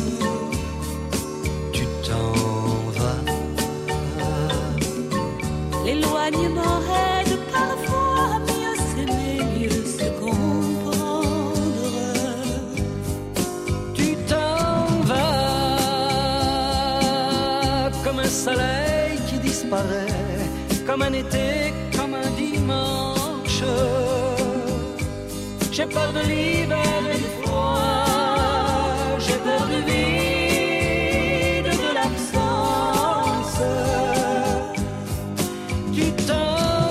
Tu t'en vas. L'éloignement aide parfois à mieux s'aimer, mieux se comprendre. Tu t'en vas comme un soleil qui disparaît, comme un été, comme un dimanche. J'ai peur de l'hiver et du froid, j'ai peur du vide, de l'absence. Tu t'en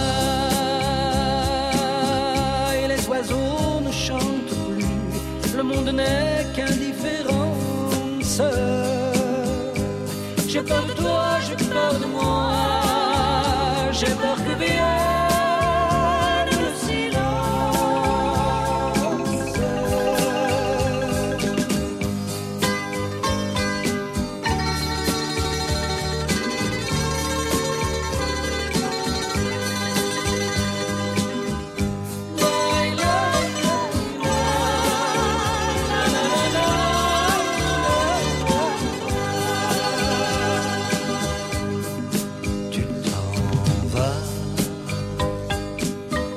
vas et les oiseaux ne chantent plus, le monde n'est qu'indifférence. J'ai peur de toi, j'ai peur de moi, j'ai peur que vienne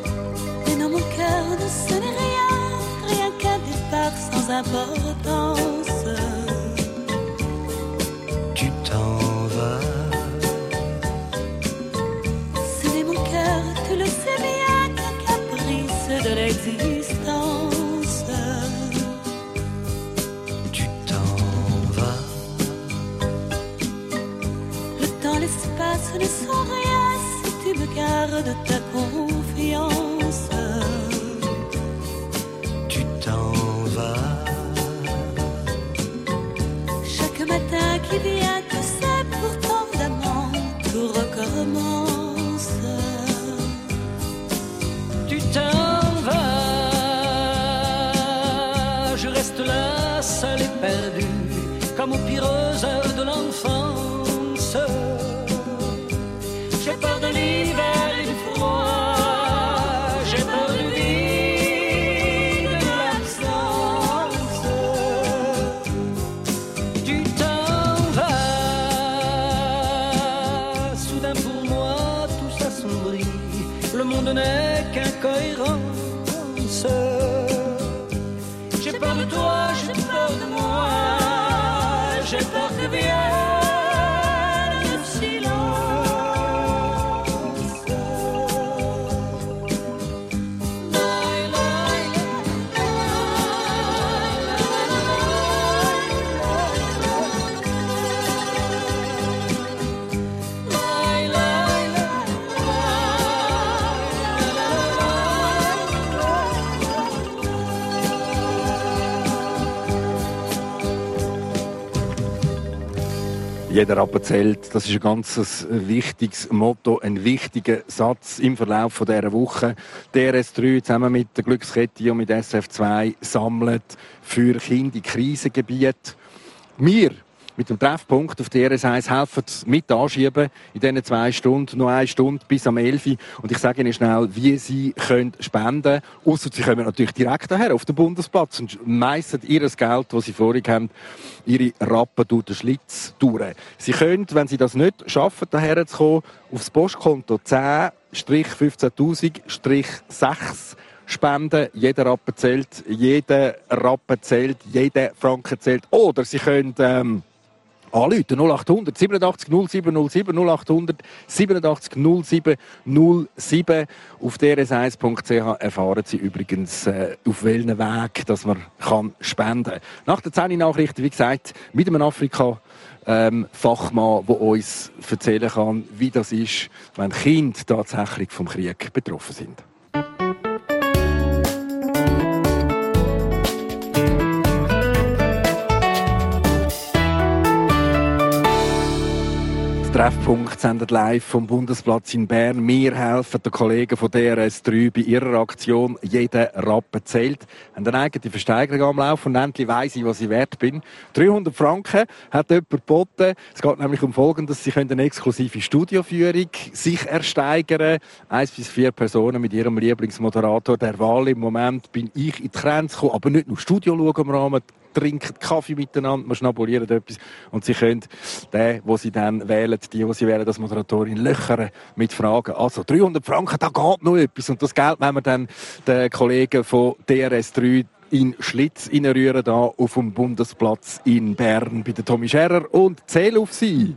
importance. l'existence. Tu t'en vas. Le temps, l'espace ne sont rien si tu me gardes ta confiance. Tu t'en vas. Chaque matin qui vient, tu sais, pourtant d'amant, tout recommence. Tu t'en vas, je reste là, seul et perdu, comme aux pires heures de l'enfance. J'ai peur de l'hiver et du froid, j'ai peur du vide, de l'absence. Tu t'en vas, soudain pour moi tout s'assombrit, le monde n'est qu'incohérence. J'ai peur de toi, j'ai peur de moi, j'ai peur que vienne le silence. Jeder Rappen zählt, das ist ein ganz wichtiges Motto, ein wichtiger Satz im Verlauf dieser Woche. DRS3 zusammen mit der Glückskette und mit SF2 sammelt für Kinder in Krisengebieten. Wir mit dem Treffpunkt auf DRS1 helfen mit anschieben in diesen 2 Stunden, noch 1 Stunde bis am 11 Uhr. Und ich sage Ihnen schnell, wie Sie können spenden. Ausser Sie kommen natürlich direkt daher auf den Bundesplatz und meistern Ihr Geld, das Sie vorhin haben, Ihre Rappen durch den Schlitz durch. Sie können, wenn Sie das nicht schaffen, daher zu kommen, aufs Postkonto 10-15.000-6 spenden. Jeder Rappen zählt, jeder Rappen zählt, jeder Franken zählt. Oder Sie können anrufen 0800 87 07 07 0800 87 07 07. Auf drs1.ch erfahren Sie übrigens, auf welchen Weg dass man spenden kann. Nach der 10 Nachrichten, wie gesagt, mit einem Afrika-Fachmann, der uns erzählen kann, wie das ist, wenn Kinder tatsächlich vom Krieg betroffen sind. Treffpunkt sendet live vom Bundesplatz in Bern. Wir helfen den Kollegen von DRS3 bei ihrer Aktion «Jeder Rappen zählt». Haben eine eigene Versteigerung am Laufen und endlich weiss ich, was ich wert bin. 300 Franken hat jemand geboten. Es geht nämlich um Folgendes. Sie können eine exklusive Studioführung sich ersteigern. 1 bis 4 Personen mit ihrem Lieblingsmoderator der Wahl. Im Moment bin ich in die Grenze gekommen, aber nicht nur Studio schauen im Rahmen, trinken Kaffee miteinander, man schnabuliert etwas und Sie können den, wo Sie dann wählen, die Sie wählen als Moderatorin, löchern mit Fragen. Also 300 Franken, da geht noch etwas und das Geld wenn wir dann den Kollegen von DRS3 in Schlitz reinrühren, da auf dem Bundesplatz in Bern bei der Tommy Scherer und zähl auf Sie!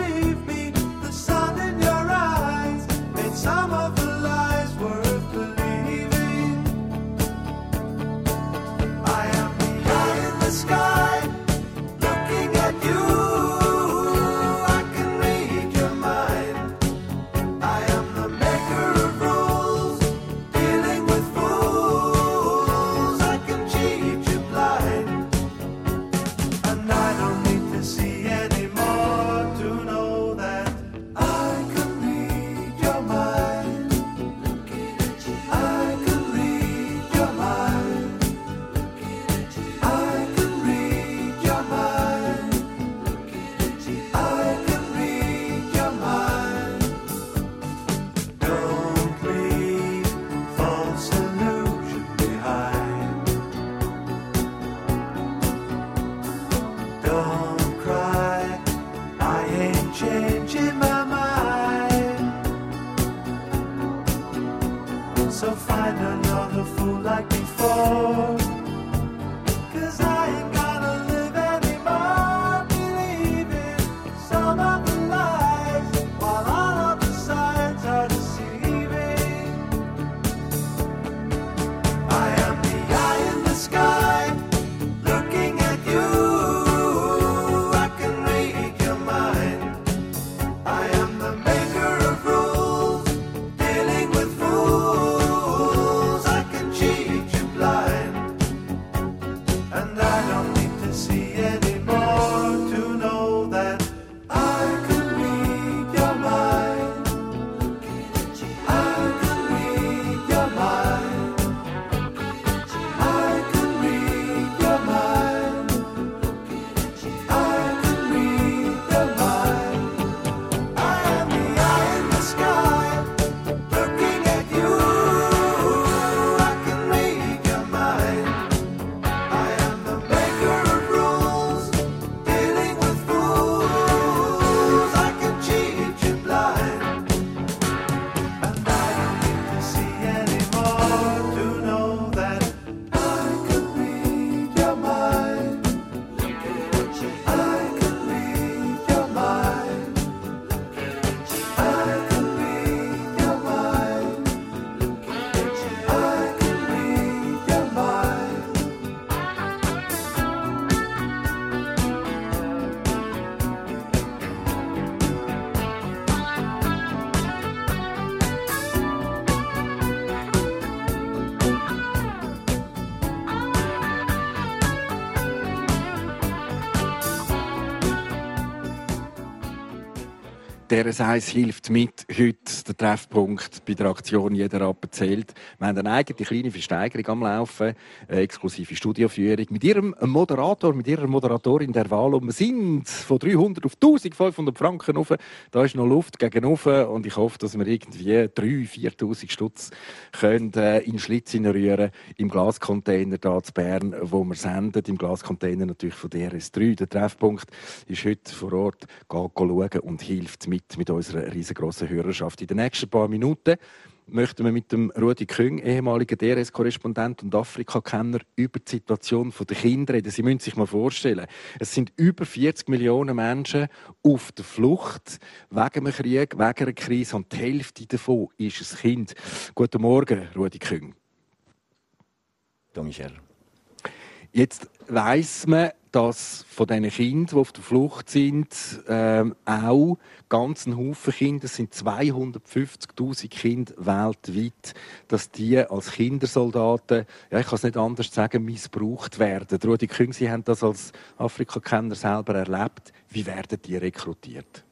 Some of the lies worth believing. So find another fool like before. 'Cause I ain't gonna live anymore believing some of the lies while all of the signs are deceiving. I am the eye in the sky looking at you. I can read your mind. I am the maker of rules, dealing with fools. I can cheat you blind, and I don't need to see anymore to know that I can read your mind. I can read your mind. I can read your mind. I can read your mind. I am the eye in the sky, looking at you. I can read your mind. I am the maker of rules, dealing with fools. I can cheat you blind, and I don't need to see anymore to know that I can read your mind. I can read your mind. I can read your mind. I can read your mind. DRS 1 hilft mit, heute der Treffpunkt bei der Aktion «Jeder Rappen zählt». Wir haben eine eigene kleine Versteigerung am Laufen, eine exklusive Studioführung mit ihrem Moderator, mit ihrer Moderatorin der Wahl. Und wir sind von 300 auf 1500 Franken rauf. Da ist noch Luft gegen rauf und ich hoffe, dass wir irgendwie 3'000, 4'000 Stutz können, in den Schlitz rühren im Glascontainer hier zu Bern, wo wir senden. Im Glascontainer natürlich von DRS 3. Der Treffpunkt ist heute vor Ort. Geht schauen und hilft mit unserer riesengroßen Hörerschaft. In den nächsten paar Minuten möchten wir mit dem Rudi Küng, ehemaliger DRS-Korrespondent und Afrika-Kenner, über die Situation der Kinder reden. Sie müssen sich mal vorstellen, es sind über 40 Millionen Menschen auf der Flucht wegen einem Krieg, wegen einer Krise und die Hälfte davon ist ein Kind. Guten Morgen, Rudi Küng. Michel. Jetzt weiss man, dass von diesen Kindern, die auf der Flucht sind, auch ganz ein Haufen Kinder, es sind 250'000 Kinder weltweit, dass die als Kindersoldaten, ja, ich kann es nicht anders sagen, missbraucht werden. Rudi Küng, Sie haben das als Afrika-Kenner selber erlebt. Wie werden die rekrutiert?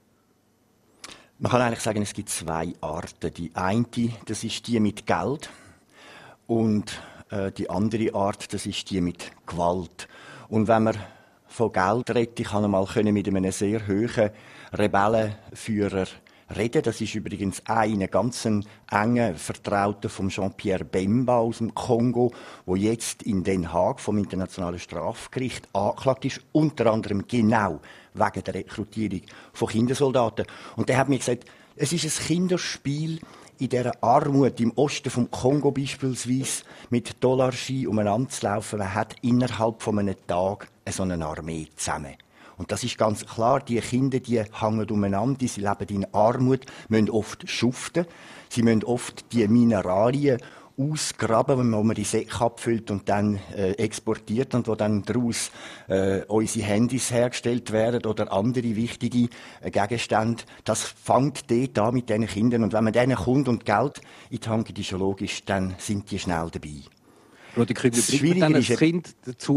Man kann eigentlich sagen, es gibt zwei Arten. Die eine, das ist die mit Geld, und die andere Art, das ist die mit Gewalt. Und wenn man von Geld redet, ich kann einmal mit einem sehr hohen Rebellenführer reden. Das ist übrigens einer ganz engen Vertrauter von Jean-Pierre Bemba aus dem Kongo, der jetzt in Den Haag vom Internationalen Strafgericht angeklagt ist, unter anderem genau wegen der Rekrutierung von Kindersoldaten. Und der hat mir gesagt, es ist ein Kinderspiel, in dieser Armut im Osten vom Kongo beispielsweise mit Dollarschein umeinander zu laufen. Man hat innerhalb von einem Tag so eine Armee zusammen. Und das ist ganz klar, die Kinder, die hängen umeinander, sie leben in Armut, müssen oft schuften, sie müssen oft die Mineralien ausgraben, wenn man die Säcke abfüllt und dann exportiert und wo dann daraus unsere Handys hergestellt werden oder andere wichtige Gegenstände. Das fängt dort an mit diesen Kindern. Und wenn man denen kommt und Geld in die Hand gibt, ist schon logisch, dann sind die schnell dabei. Rudi Küng, wie bringt man ein Kind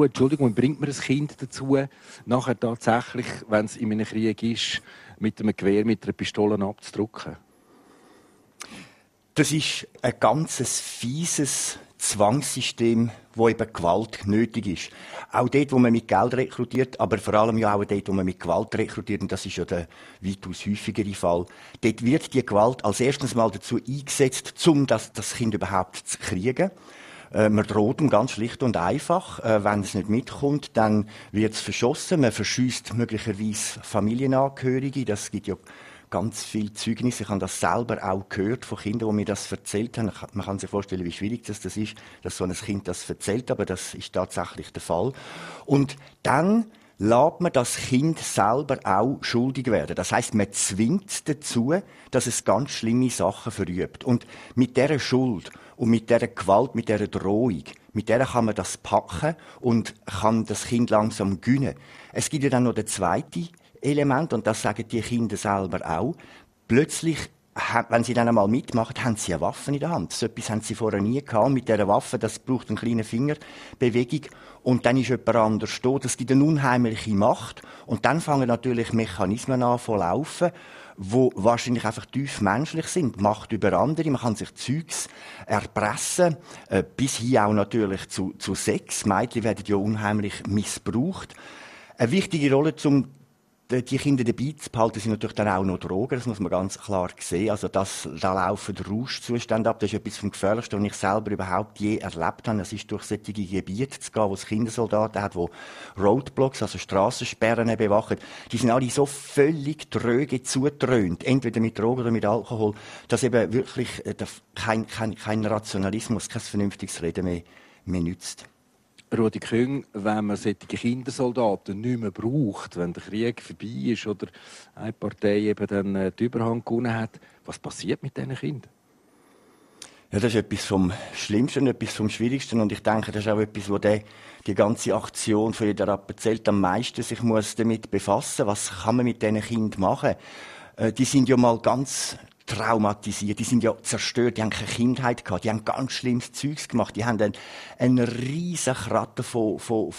dazu, nachher tatsächlich, wenn es in einem Krieg ist, mit einem Gewehr, mit einer Pistole abzudrücken? Das ist ein ganz fieses Zwangssystem, wo eben Gewalt nötig ist. Auch dort, wo man mit Geld rekrutiert, aber vor allem ja auch dort, wo man mit Gewalt rekrutiert, und das ist ja der weitaus häufigere Fall. Dort wird die Gewalt als erstes mal dazu eingesetzt, um das Kind überhaupt zu kriegen. Man droht ihm ganz schlicht und einfach. Wenn es nicht mitkommt, dann wird es verschossen. Man verschießt möglicherweise Familienangehörige. Das gibt ja ganz viel Zeugnisse. Ich habe das selber auch gehört von Kindern, die mir das erzählt haben. Man kann sich vorstellen, wie schwierig das ist, dass so ein Kind das erzählt, aber das ist tatsächlich der Fall. Und dann lässt man das Kind selber auch schuldig werden. Das heißt, man zwingt es dazu, dass es ganz schlimme Sachen verübt. Und mit dieser Schuld und mit dieser Gewalt, mit dieser Drohung, mit der kann man das packen und kann das Kind langsam gewinnen. Es gibt ja dann noch das zweite Element, und das sagen die Kinder selber auch. Plötzlich, wenn sie dann einmal mitmachen, haben sie eine Waffe in der Hand. So etwas haben sie vorher nie gehabt. Mit dieser Waffe, das braucht eine kleine Fingerbewegung. Und dann ist jemand anders da. Das gibt eine unheimliche Macht. Und dann fangen natürlich Mechanismen an zu laufen, die wahrscheinlich einfach tief menschlich sind. Macht über andere. Man kann sich Zeugs erpressen. Bis hin auch natürlich zu Sex. Mädchen werden ja unheimlich missbraucht. Eine wichtige Rolle, um die Kinder dabei zu behalten, sind natürlich dann auch noch Drogen. Das muss man ganz klar sehen. Also da laufen Rauschzustände ab. Das ist etwas vom Gefährlichsten, was ich selber überhaupt je erlebt habe. Es ist durch solche Gebiete zu gehen, wo es Kindersoldaten hat, die Roadblocks, also Strassensperren bewachen. Die sind alle so völlig dröge zugetrönt, entweder mit Drogen oder mit Alkohol, dass eben wirklich kein Rationalismus, kein vernünftiges Reden mehr nützt. Rudi Küng, wenn man solche Kindersoldaten nicht mehr braucht, wenn der Krieg vorbei ist oder eine Partei eben dann die Überhand gewonnen hat, was passiert mit diesen Kindern? Ja, das ist etwas vom Schlimmsten, etwas vom Schwierigsten. Und ich denke, das ist auch etwas, wo die ganze Aktion von jeder erzählt am meisten sich muss damit befassen. Was kann man mit diesen Kindern machen? Die sind ja mal ganz traumatisiert, die sind ja zerstört, die haben keine Kindheit gehabt, die haben ganz schlimmes Zeugs gemacht, die haben einen riesen Krater von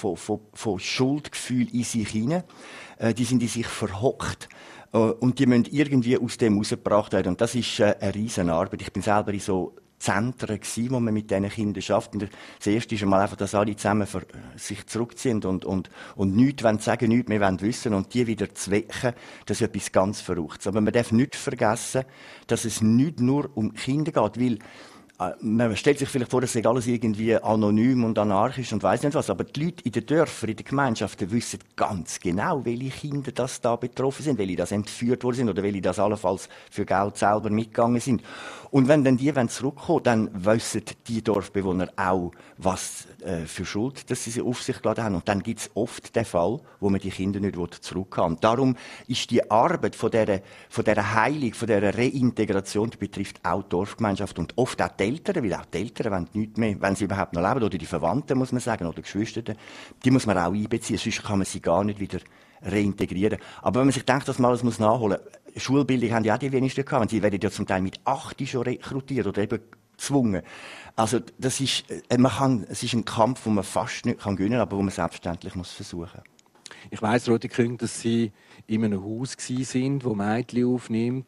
Schuldgefühl in sich hinein. Die sind in sich verhockt. Und die müssen irgendwie aus dem rausgebracht werden. Und das ist eine riesen Arbeit. Ich bin selber in so Zentren gsi, wo man mit diesen Kindern schafft. Und das Erste ist einmal einfach, dass alle zusammen sich zurückziehen und nichts sagen, nichts mehr wissen und die wieder zu wecken, das ist etwas ganz Verrücktes. Aber man darf nicht vergessen, dass es nicht nur um Kinder geht, weil man stellt sich vielleicht vor, das sei alles irgendwie anonym und anarchisch und weiss nicht was, aber die Leute in den Dörfern, in den Gemeinschaften wissen ganz genau, welche Kinder das da betroffen sind, welche das entführt worden sind oder welche das allenfalls für Geld selber mitgegangen sind. Und wenn dann die zurückkommen, dann wissen die Dorfbewohner auch, was für Schuld dass sie auf sich geladen haben. Und dann gibt es oft den Fall, wo man die Kinder nicht zurückhaben will. Darum ist die Arbeit von dieser Heilung, von dieser Reintegration, die betrifft auch die Dorfgemeinschaft und oft auch die Eltern, weil auch die Eltern wollen nichts mehr, wenn sie überhaupt noch leben, oder die Verwandten, muss man sagen, oder Geschwister, die muss man auch einbeziehen, sonst kann man sie gar nicht wieder reintegrieren. Aber wenn man sich denkt, dass man alles nachholen muss, Schulbildung haben ja auch die wenigsten gehabt, sie werden ja zum Teil mit 8 schon rekrutiert oder eben gezwungen. Also das ist, es ist ein Kampf, den man fast nicht gewinnen kann, aber den man selbstverständlich versuchen muss. Ich weiss, Rudi Küng, dass Sie in einem Haus waren, wo Mädchen aufnimmt,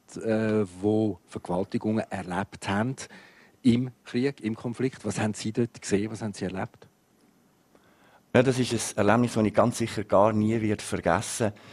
wo Vergewaltigungen erlebt haben im Krieg, im Konflikt. Was haben Sie dort gesehen? Was haben Sie erlebt? Ja, das ist ein Erlebnis, das ich ganz sicher gar nie vergessen werde.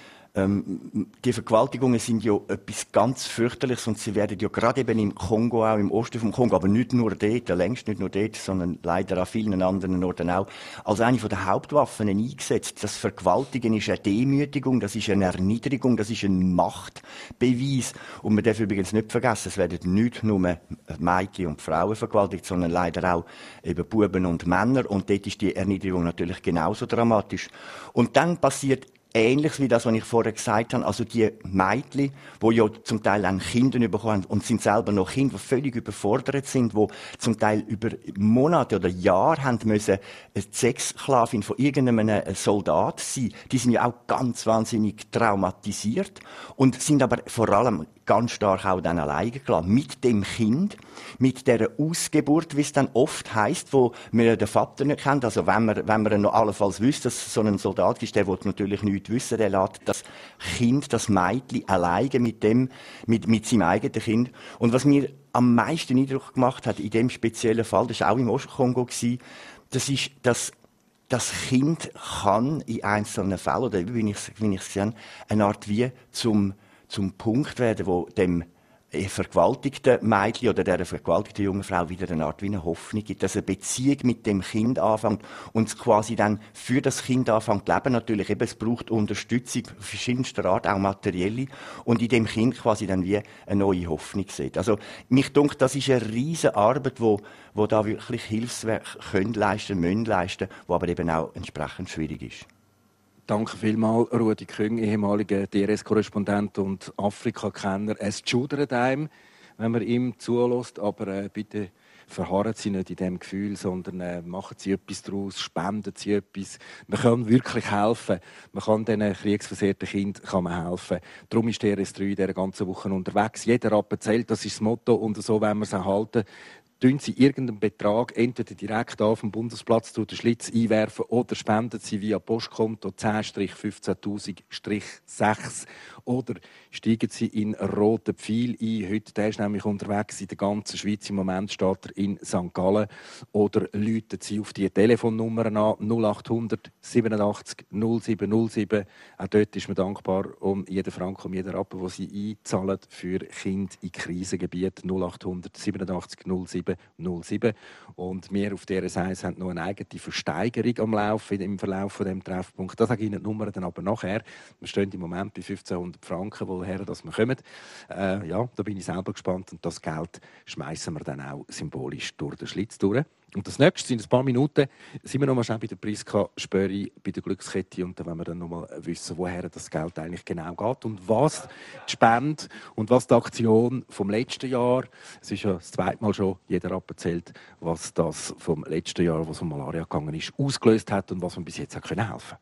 Die Vergewaltigungen sind ja etwas ganz fürchterliches und sie werden ja gerade eben im Kongo, auch im Osten vom Kongo, aber nicht nur dort, längst nicht nur dort, sondern leider an vielen anderen Orten auch, als eine der Hauptwaffen eingesetzt. Das Vergewaltigen ist eine Demütigung, das ist eine Erniedrigung, das ist ein Machtbeweis. Und man darf übrigens nicht vergessen, es werden nicht nur Mädchen und Frauen vergewaltigt, sondern leider auch eben Buben und Männer. Und dort ist die Erniedrigung natürlich genauso dramatisch. Und dann passiert Ähnliches wie das, was ich vorher gesagt habe. Also die Mädchen, die ja zum Teil an Kinder bekommen und sind selber noch Kinder, die völlig überfordert sind, die zum Teil über Monate oder Jahre haben müssen eine Sexsklavin von irgendeinem Soldat sein. Die sind ja auch ganz wahnsinnig traumatisiert und sind aber vor allem ganz stark auch dann alleine gelassen. Mit dem Kind, mit der Ausgeburt, wie es dann oft heisst, wo wir den Vater nicht kennen. Also wenn man noch allenfalls wüsste, dass so ein Soldat ist, der will natürlich nichts wissen, der lässt das Kind, das Mädchen alleine mit seinem eigenen Kind. Und was mir am meisten Eindruck gemacht hat in dem speziellen Fall, das war auch im Ostkongo, das ist, dass das Kind kann in einzelnen Fällen, oder wie ich es gesehen habe, eine Art wie zum Punkt werden, wo dem vergewaltigten Mädchen oder der vergewaltigten jungen Frau wieder eine Art wie eine Hoffnung gibt, dass eine Beziehung mit dem Kind anfängt und es quasi dann für das Kind anfängt zu leben. Natürlich eben, es braucht Unterstützung verschiedenster Art, auch materielle, und in dem Kind quasi dann wie eine neue Hoffnung sieht. Also mich dunkt, das ist eine riesige Arbeit, wo da wirklich Hilfswerk können müssen leisten, wo aber eben auch entsprechend schwierig ist. Danke vielmals, Rudi Küng, ehemaliger DRS-Korrespondent und Afrika-Kenner. Es schudert einem, wenn man ihm zulässt, aber bitte verharren Sie nicht in diesem Gefühl, sondern machen Sie etwas daraus, spenden Sie etwas. Man kann wirklich helfen. Man kann diesen kriegsversehrten Kindern helfen. Darum ist DRS3 in dieser ganzen Woche unterwegs. Jeder Rappen zählt, das ist das Motto, und so wollen wir es auch halten. Tun Sie irgendeinen Betrag entweder direkt auf dem Bundesplatz durch den Schlitz einwerfen oder spenden Sie via Postkonto 10-15.000-6 oder steigen Sie in roten Pfeil ein. Heute der ist nämlich unterwegs in der ganzen Schweiz. Im Moment steht er in St. Gallen. Oder läuten Sie auf die Telefonnummern an 0800 87 0707. Auch dort ist man dankbar um jeden Franken, um jeden Rappen, den Sie einzahlen für Kinder in Krisengebieten. 0800 87 07 07. Und wir auf dieser Seite haben noch eine eigene Versteigerung am Laufen im Verlauf von dem Treffpunkt. Das sage ich Ihnen die Nummern dann aber nachher. Wir stehen im Moment bei 1500 Franken, woher das wir kommen. Ja, da bin ich selber gespannt. Und das Geld schmeißen wir dann auch symbolisch durch den Schlitz durch. Und das nächste, in ein paar Minuten, sind wir noch mal schnell bei der Priska Spöri, bei der Glückskette. Und dann wollen wir dann noch mal wissen, woher das Geld eigentlich genau geht und was die Spende und was die Aktion vom letzten Jahr, es ist ja das zweite Mal schon, jeder erzählt, was das vom letzten Jahr, wo es um Malaria gegangen ist, ausgelöst hat und was man bis jetzt auch helfen konnte.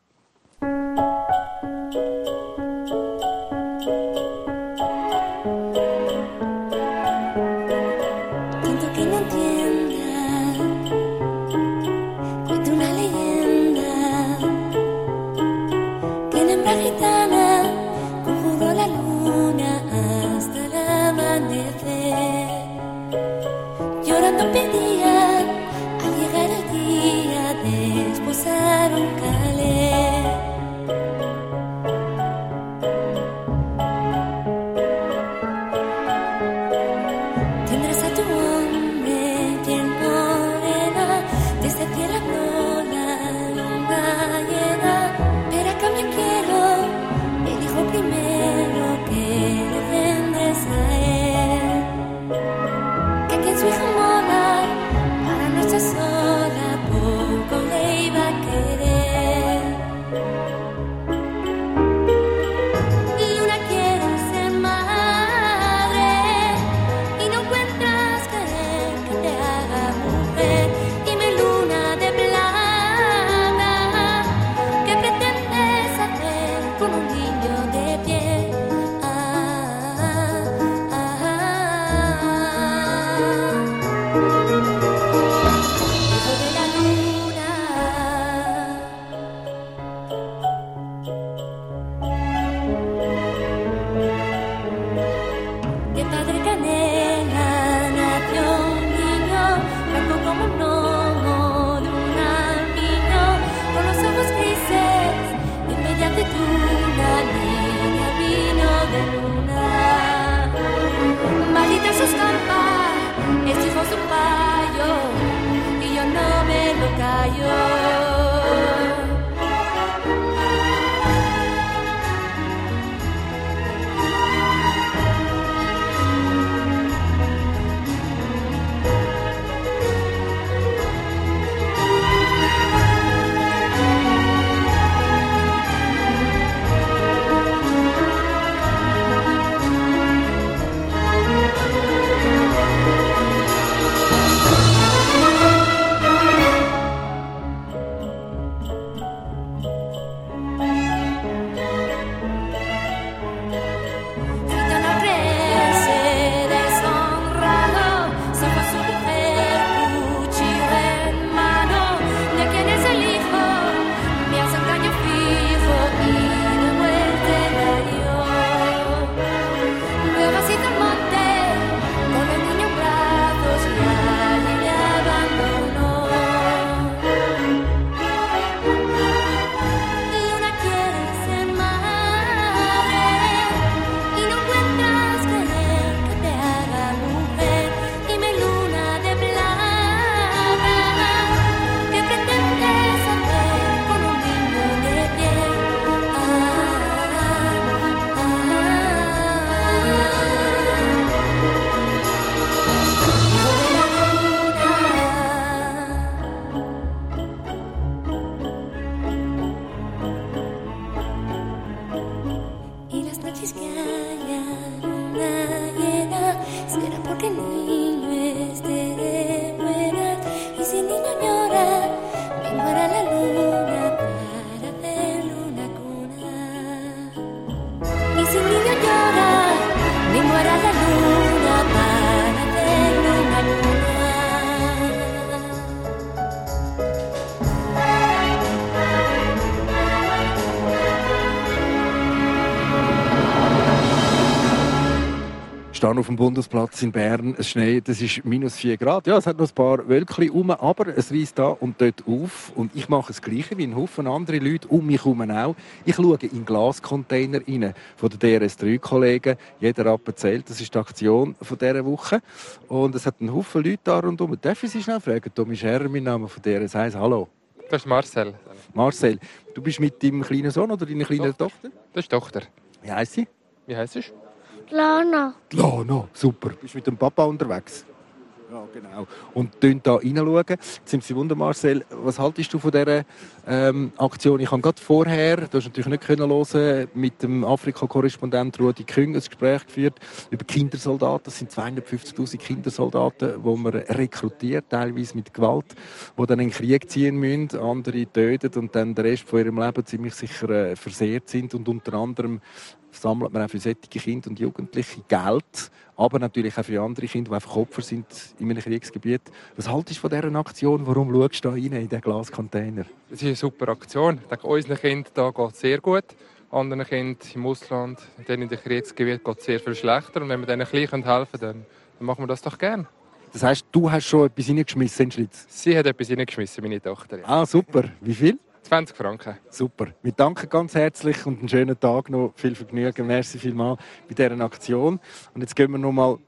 stehe auf dem Bundesplatz in Bern, es schneit, es ist -4 Grad. Ja, es hat noch ein paar Wölkchen rum, aber es reisst da und dort auf. Und ich mache das Gleiche wie ein Haufen andere Leute um mich herum auch. Ich schaue in Glascontainer rein von den DRS3-Kollegen. Jeder Rappen zählt. Das ist die Aktion von dieser Woche. Und es hat einen Haufen Leute da rundherum. Darf ich Sie schnell fragen? Tommy Scherrer, mein Name von DRS1. Hallo. Das ist Marcel. Marcel, du bist mit deinem kleinen Sohn oder deiner kleinen Tochter? Das ist die Tochter. Wie heisst sie? Wie heisst sie? Lana. Lana, super. Bist du mit dem Papa unterwegs? Ja, genau. Und schauen da reinschauen. Jetzt sind Sie Wunder, Marcel. Was haltest du von dieser Aktion? Ich habe gerade vorher, du hast natürlich nicht hören, mit dem Afrika-Korrespondent Rudi Küng ein Gespräch geführt über Kindersoldaten. Das sind 250'000 Kindersoldaten, die man rekrutiert, teilweise mit Gewalt, die dann in den Krieg ziehen müssen, andere töten und dann den Rest von ihrem Leben ziemlich sicher versehrt sind. Und unter anderem sammelt man auch für solche Kinder und Jugendliche Geld, aber natürlich auch für andere Kinder, die einfach Opfer sind in einem Kriegsgebiet. Was haltest du von dieser Aktion? Warum schaust du da rein in diesen Glascontainer? Das ist eine super Aktion. Ich denke, unseren Kindern geht es sehr gut. Anderen Kindern im Ausland, denen in den Kriegsgebieten geht es sehr viel schlechter. Und wenn wir denen helfen können, dann machen wir das doch gerne. Das heisst, du hast schon etwas reingeschmissen in die Schweiz? Sie hat etwas reingeschmissen, meine Tochter. Ja. Ah, super. Wie viel? 20 Franken. Super. Wir danken ganz herzlich und einen schönen Tag noch. Viel Vergnügen. Merci vielmals bei dieser Aktion. Und jetzt gehen wir noch mal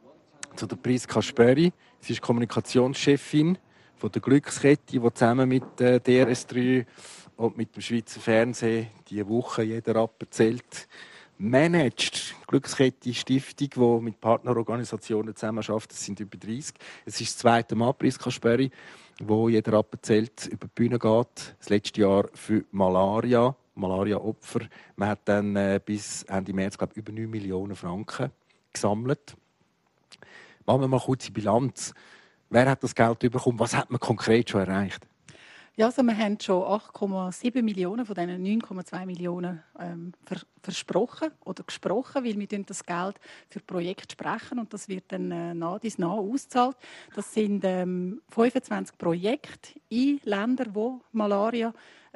zu der Priska Spöri. Sie ist Kommunikationschefin von der Glückskette, die zusammen mit DRS3 und mit dem Schweizer Fernsehen diese Woche jeder erzählt, managt. Glückskette Stiftung, die mit Partnerorganisationen zusammenarbeitet. Das sind über 30. Es ist das zweite Mal, Priska Spöri, wo jeder erzählt, über die Bühne geht. Das letzte Jahr für Malaria-Opfer. Man hat dann bis Ende März, glaube ich, über 9 Millionen Franken gesammelt. Machen wir mal kurz die Bilanz. Wer hat das Geld bekommen? Was hat man konkret schon erreicht? Ja, also wir haben schon 8,7 Millionen von diesen 9,2 Millionen versprochen oder gesprochen, weil wir das Geld für Projekte sprechen und das wird dann nach ausgezahlt. Das sind 25 Projekte in Ländern, wo Malaria,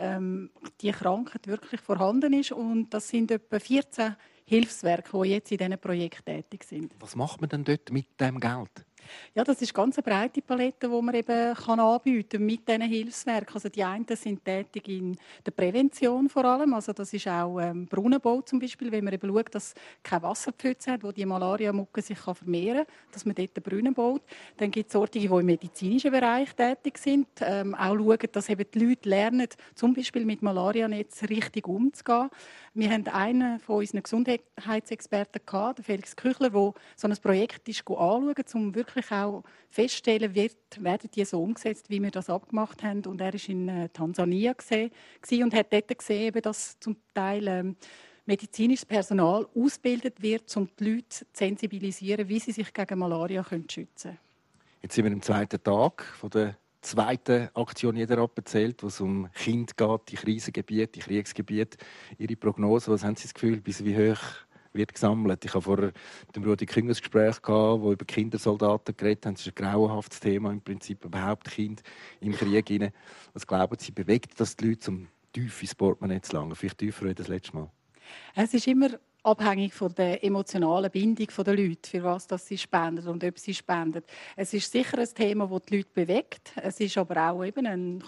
die Krankheit wirklich vorhanden ist, und das sind etwa 14 Hilfswerke, die jetzt in diesen Projekten tätig sind. Was macht man denn dort mit dem Geld? Ja, das ist ganz eine breite Palette, die man eben anbieten kann mit diesen Hilfswerken. Also die einen sind tätig in der Prävention vor allem. Also das ist auch Brunnenbau zum Beispiel, wenn man eben schaut, dass keine Wasserpfütze hat, wo die Malaria-Mucke sich vermehren kann, dass man dort Brunnen baut. Dann gibt es solche, die im medizinischen Bereich tätig sind. Auch schauen, dass eben die Leute lernen, zum Beispiel mit Malaria-Netz richtig umzugehen. Wir haben einen von unseren Gesundheitsexperten gehabt, Felix Küchler, der so ein Projekt ist anschauen, um wirklich auch festzustellen, werden die so umgesetzt, wie wir das abgemacht haben. Und er war in Tansania und hat dort gesehen, dass zum Teil medizinisches Personal ausgebildet wird, um die Leute zu sensibilisieren, wie sie sich gegen Malaria schützen können. Jetzt sind wir am zweiten Tag von der zweiten Aktion «Jeder erzählt», wo es um Kinder geht, die Krisengebiete, die Kriegsgebiete. Ihre Prognose, was haben Sie das Gefühl, bis wie hoch wird gesammelt? Ich habe vorher mit dem Rudi Küng ein Gespräch gehabt, wo über Kindersoldaten geredet haben. Das ist ein grauenhaftes Thema, im Prinzip überhaupt Kinder im Krieg hinein. Was glauben Sie, bewegt das die Leute, zum tief ins Portemonnaie zu langen? Vielleicht tiefer als das letzte Mal? Es ist immer abhängig von der emotionalen Bindung der Leute, für was sie spenden und ob sie spenden. Es ist sicher ein Thema, das die Leute bewegt. Es ist aber auch eben eine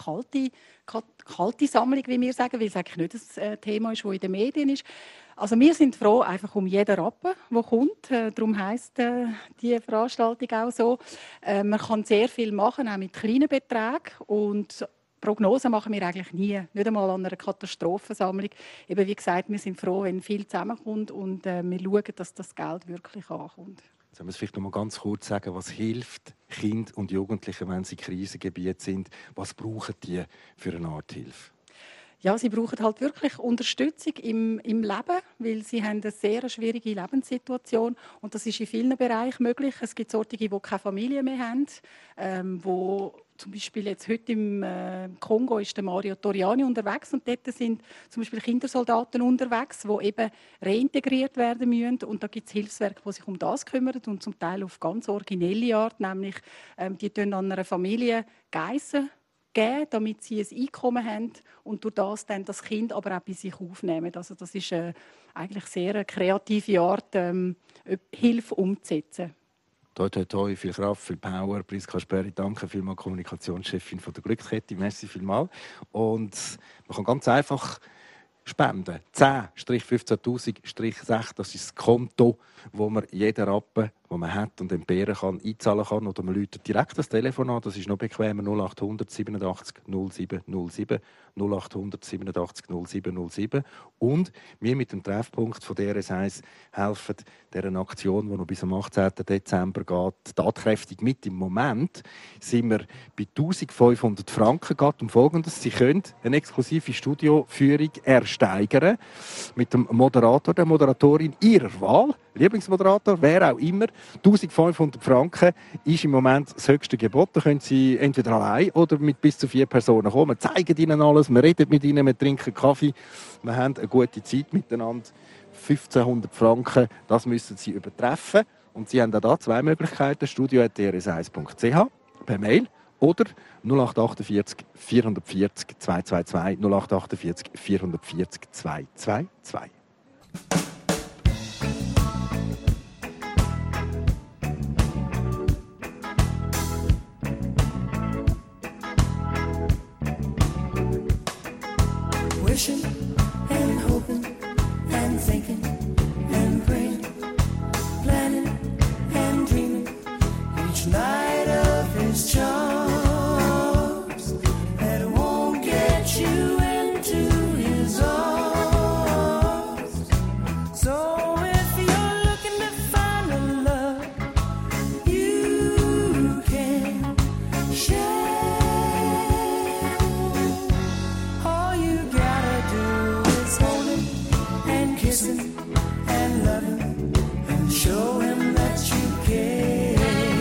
kalte Sammlung, wie wir sagen, weil es eigentlich nicht ein Thema ist, das in den Medien ist. Also wir sind froh einfach um jeden Rappen, der kommt. Darum heisst die Veranstaltung auch so. Man kann sehr viel machen, auch mit kleinen Beträgen. Und Prognosen machen wir eigentlich nie, nicht einmal an einer Katastrophensammlung. Eben wie gesagt, wir sind froh, wenn viel zusammenkommt und wir schauen, dass das Geld wirklich ankommt. Sollen wir es vielleicht noch mal ganz kurz sagen, was hilft Kindern und Jugendlichen, wenn sie in Krisengebieten sind? Was brauchen die für eine Art Hilfe? Ja, sie brauchen halt wirklich Unterstützung im Leben, weil sie haben eine sehr schwierige Lebenssituation und das ist in vielen Bereichen möglich. Es gibt solche, die keine Familie mehr haben, wo zum Beispiel jetzt heute im Kongo ist der Mario Toriani unterwegs und dort sind zum Beispiel Kindersoldaten unterwegs, die eben reintegriert werden müssen. Und da gibt es Hilfswerke, die sich um das kümmern und zum Teil auf ganz originelle Art, nämlich die an einer Familie Geissen geben, damit sie ein Einkommen haben und durch das das Kind aber auch bei sich aufnehmen. Also das ist eigentlich sehr eine kreative Art, Hilfe umzusetzen. Toi, toi, toi, viel Kraft, viel Power. Priska Sperry, danke vielmals, Kommunikationschefin von der Glückskette. Merci vielmals. Und man kann ganz einfach spenden. 10-15'000-6, das ist das Konto, wo man jeden Rappen, den man hat und entbehren kann, einzahlen kann. Oder man läutet direkt das Telefon an, das ist noch bequemer, 0800 87 07 07, 0800 87 07 07. Und wir mit dem Treffpunkt von DRS1 helfen dieser Aktion, die noch bis am 18. Dezember geht, tatkräftig mit. Im Moment sind wir bei 1500 Franken. Geht um Folgendes: Sie können eine exklusive Studioführung ersteigern mit dem Moderator, der Moderatorin Ihrer Wahl. Lieblingsmoderator, wer auch immer. 1500 Franken ist im Moment das höchste Gebot. Da können Sie entweder allein oder mit bis zu 4 Personen kommen. Wir zeigen Ihnen alles, wir reden mit Ihnen, wir trinken Kaffee. Wir haben eine gute Zeit miteinander. 1500 Franken, das müssen Sie übertreffen. Und Sie haben auch da 2 Möglichkeiten. studio@drs1.ch per Mail oder 0848 440 222 0848 440 222. Wishing and hoping and thinking and praying, planning and dreaming each night of his charms that won't get you into his arms. So if you're looking to find a love you can share, all you gotta do is hold him and kiss him and love him and show him that you care.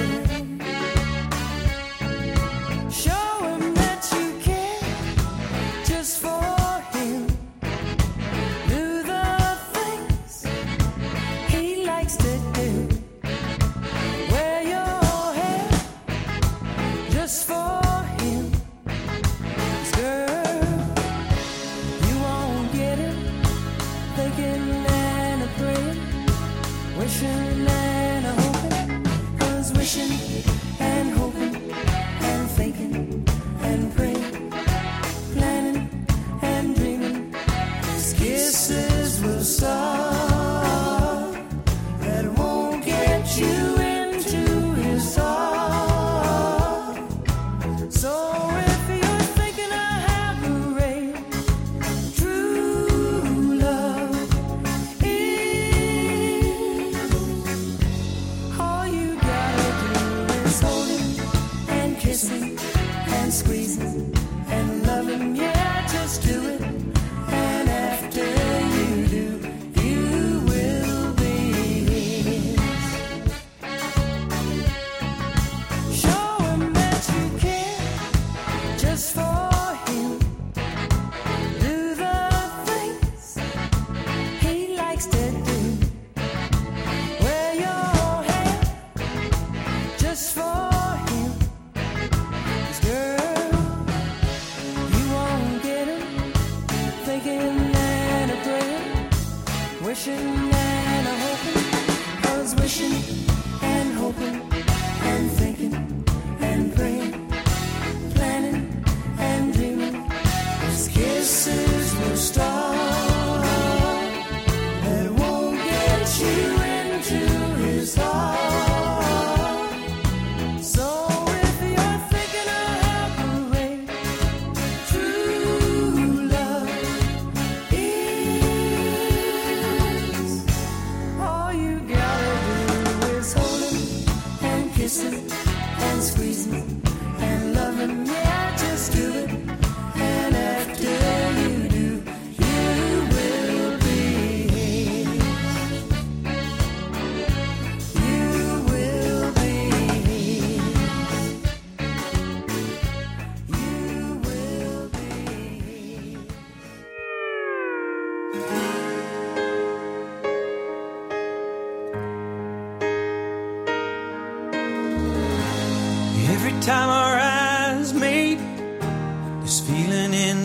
Show him that you care just for him. Do the things he likes to do. Wear your hair just for him. 'Cause girl, you won't get it thinking and a praying, wishing and a hoping. 'Cause wishing and hoping and thinking and praying, planning and dreaming, his kisses will start that won't get you into his heart. So if you're thinking of how great true love is, all you gotta do is hold him and kiss him and squeeze him and love him. Yeah, just do it. And after you do, you will be his. Show him that you care just for him. Do the things he likes to do. Wear your hair just for him. 'Cause girl, you won't get him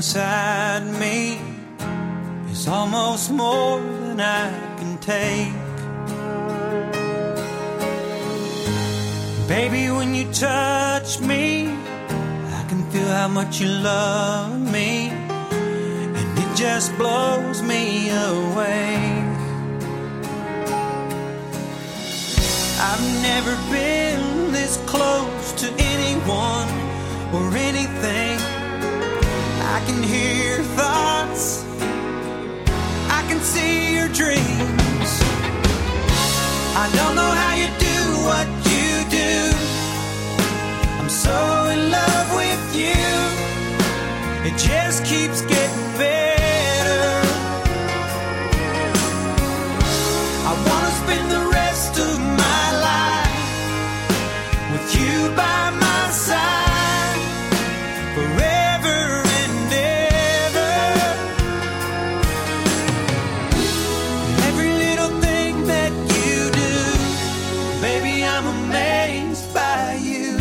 inside me is almost more than I can take. Baby, when you touch me, I can feel how much you love me, and it just blows me away. I've never been this close to anyone or anything. I can hear your thoughts, I can see your dreams. I don't know how you do what you do. I'm so in love with you. It just keeps getting better. I wanna spend the rest of my life with you by my side forever and ever. Every little thing that you do, baby, I'm amazed by you.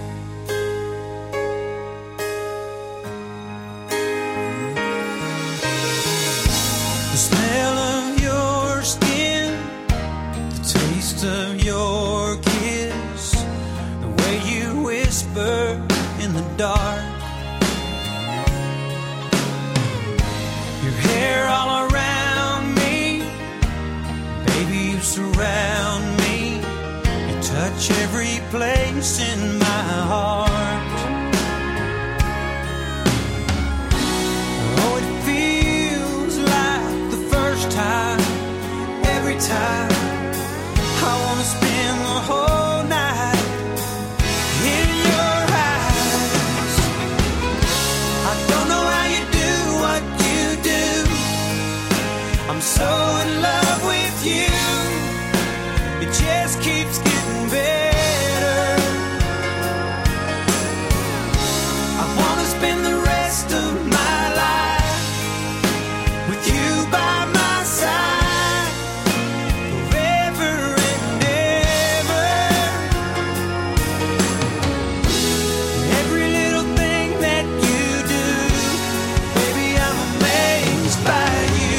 The smell of your skin, the taste of your kiss, the way you whisper in the dark, your hair all around me, baby, you surround me, you touch every place in my heart. Oh, it feels like the first time, every time. I wanna spend the whole night in your eyes. I don't know how you do what you do. I'm so in love with you. It just keeps getting better. I wanna spend the rest of my life with you by my side forever and ever. Every little thing that you do, baby, I'm amazed by you.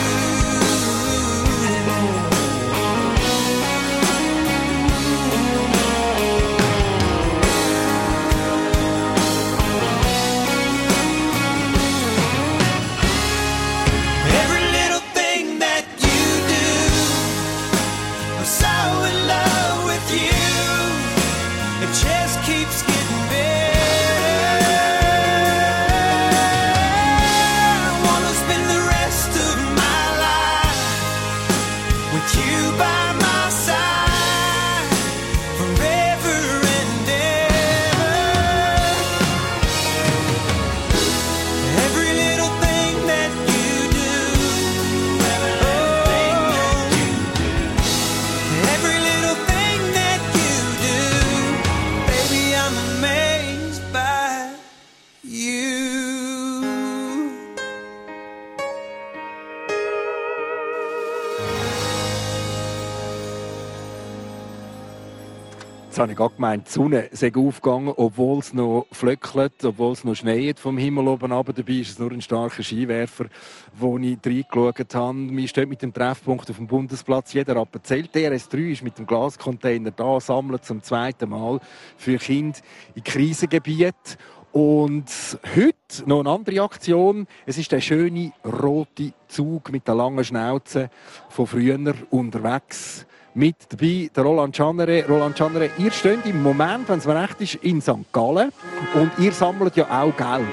Every little thing that you do, I'm so in love with you. It just keeps getting better. I wanna spend the rest of my life with you by my side forever and ever. Every little thing that you do, every little thing that you do, baby, I'm amazed by you. Jetzt habe ich gerade gemeint, die Sonne sei aufgegangen, obwohl es noch flöckelt, obwohl es noch schneit vom Himmel oben runter. Dabei ist es nur ein starker Skiwerfer, wo ich reingeschaut habe. Wir stehen mit dem Treffpunkt auf dem Bundesplatz. Jeder Appenzell. DRS3 ist mit dem Glascontainer da, sammelt zum zweiten Mal für Kinder in Krisengebieten. Und heute noch eine andere Aktion. Es ist der schöne rote Zug mit der langen Schnauze von früher unterwegs. Mit dabei der Roland Schanere. Roland Schanere, ihr steht im Moment, wenn es mir recht ist, in St. Gallen und ihr sammelt ja auch Geld.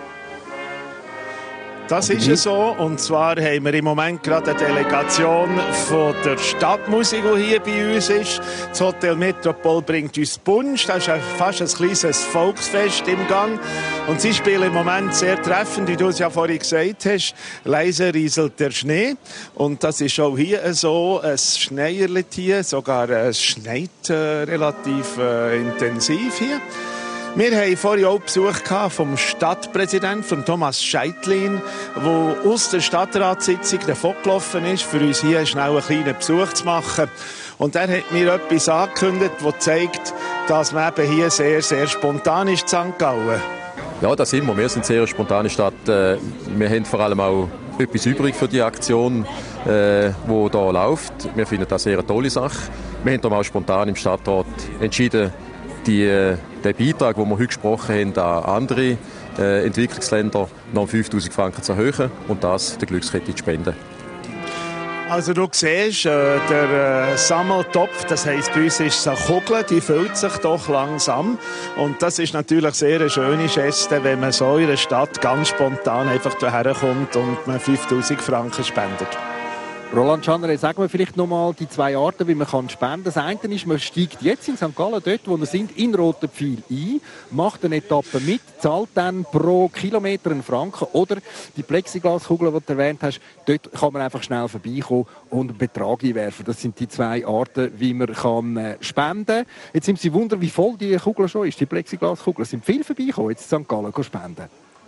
Das ist ja so. Und zwar haben wir im Moment gerade eine Delegation von der Stadtmusik, die hier bei uns ist. Das Hotel Metropol bringt uns Punsch. Das ist fast ein kleines Volksfest im Gang. Und sie spielen im Moment sehr treffend, wie du es ja vorhin gesagt hast. Leise rieselt der Schnee. Und das ist auch hier so. Es schneierlet hier, sogar es schneit relativ intensiv hier. Wir haben vorhin auch Besuch vom Stadtpräsidenten, von Thomas Scheitlin, der aus der Stadtratssitzung davongelaufen ist, für uns hier schnell einen kleinen Besuch zu machen. Und er hat mir etwas angekündigt, das zeigt, dass man eben hier sehr, sehr spontan ist in St. Gallen. Ja, das sind wir. Wir sind sehr eine spontane Stadt. Wir haben vor allem auch etwas übrig für die Aktion, die hier läuft. Wir finden das sehr eine tolle Sache. Wir haben darum auch spontan im Stadtrat entschieden, den Beitrag, den wir heute gesprochen haben, an andere Entwicklungsländer noch um 5'000 Franken zu erhöhen und das der Glückskette zu spenden. Also du siehst, der Sammeltopf, das heisst, bei uns ist es eine Kugel, die füllt sich doch langsam. Und das ist natürlich sehr eine schöne Geste, wenn man so in einer Stadt ganz spontan einfach hierher kommt und man 5'000 Franken spendet. Roland Schanere, sagen wir vielleicht noch mal die zwei Arten, wie man spenden kann. Das eine ist, man steigt jetzt in St. Gallen, dort wo wir sind, in Roten Pfeil ein, macht eine Etappe mit, zahlt dann pro Kilometer einen Franken. Oder die Plexiglaskugel, die du erwähnt hast, dort kann man einfach schnell vorbeikommen und einen Betrag einwerfen. Das sind die zwei Arten, wie man spenden kann. Jetzt sind Sie wundern, wie voll die Kugel schon ist, die Plexiglaskugel. Es sind viele vorbeigekommen, jetzt in St. Gallen spenden.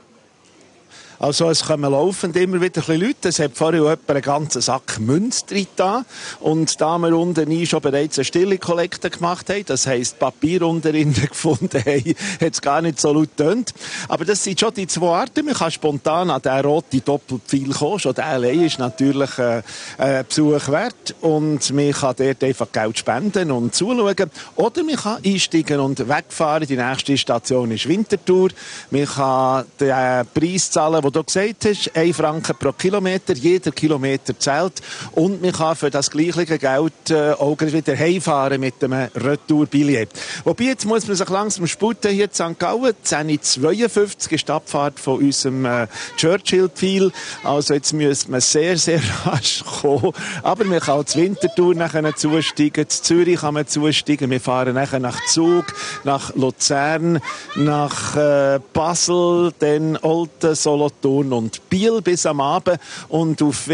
Also es kommen laufend immer wieder Leute. Es hat vorhin auch jemand einen ganzen Sack Münze drin da. Und da wir unten schon bereits eine stille Kollekte gemacht haben, das heisst Papier unten gefunden haben, hat es gar nicht so laut getönt. Aber das sind schon die zwei Arten. Man kann spontan an diesen roten Doppelpfeil kommen. Schon der allein ist natürlich ein Besuch wert. Und man kann dort einfach Geld spenden und zuschauen. Oder man kann einsteigen und wegfahren. Die nächste Station ist Winterthur. Man kann den Preis zahlen, wo du gesagt hast, 1 Franken pro Kilometer, jeder Kilometer zählt. Und man kann für das gleiche Geld auch wieder heimfahren mit einem Retour-Billett. Wobei, jetzt muss man sich langsam sputen hier in St. Gallen. 10:52 ist die Abfahrt von unserem Churchill-Pfeil. Also jetzt müsste man sehr, sehr rasch kommen. Aber man kann auch zur Winterthur nachher zusteigen. Zu Zürich kann man zusteigen. Wir fahren nachher nach Zug, nach Luzern, nach Basel, dann Olten, Solothurn und Biel bis am Abend. Und auf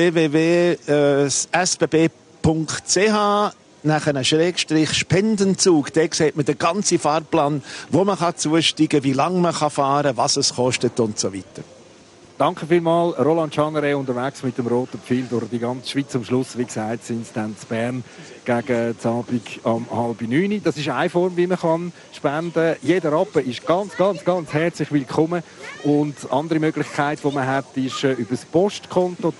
www.sbb.ch nach einem Schrägstrich-Spendenzug, da sieht man den ganzen Fahrplan, wo man zusteigen kann, wie lange man fahren kann, was es kostet und so weiter. Danke vielmals, Roland Schanere, unterwegs mit dem Roten Pfeil durch die ganze Schweiz. Am Schluss, wie gesagt, sind es dann in Bern gegen die Abend um 8:30. Das ist eine Form, wie man spenden kann. Jeder Rappen ist ganz, ganz, ganz herzlich willkommen. Und andere Möglichkeit, die man hat, ist über das Postkonto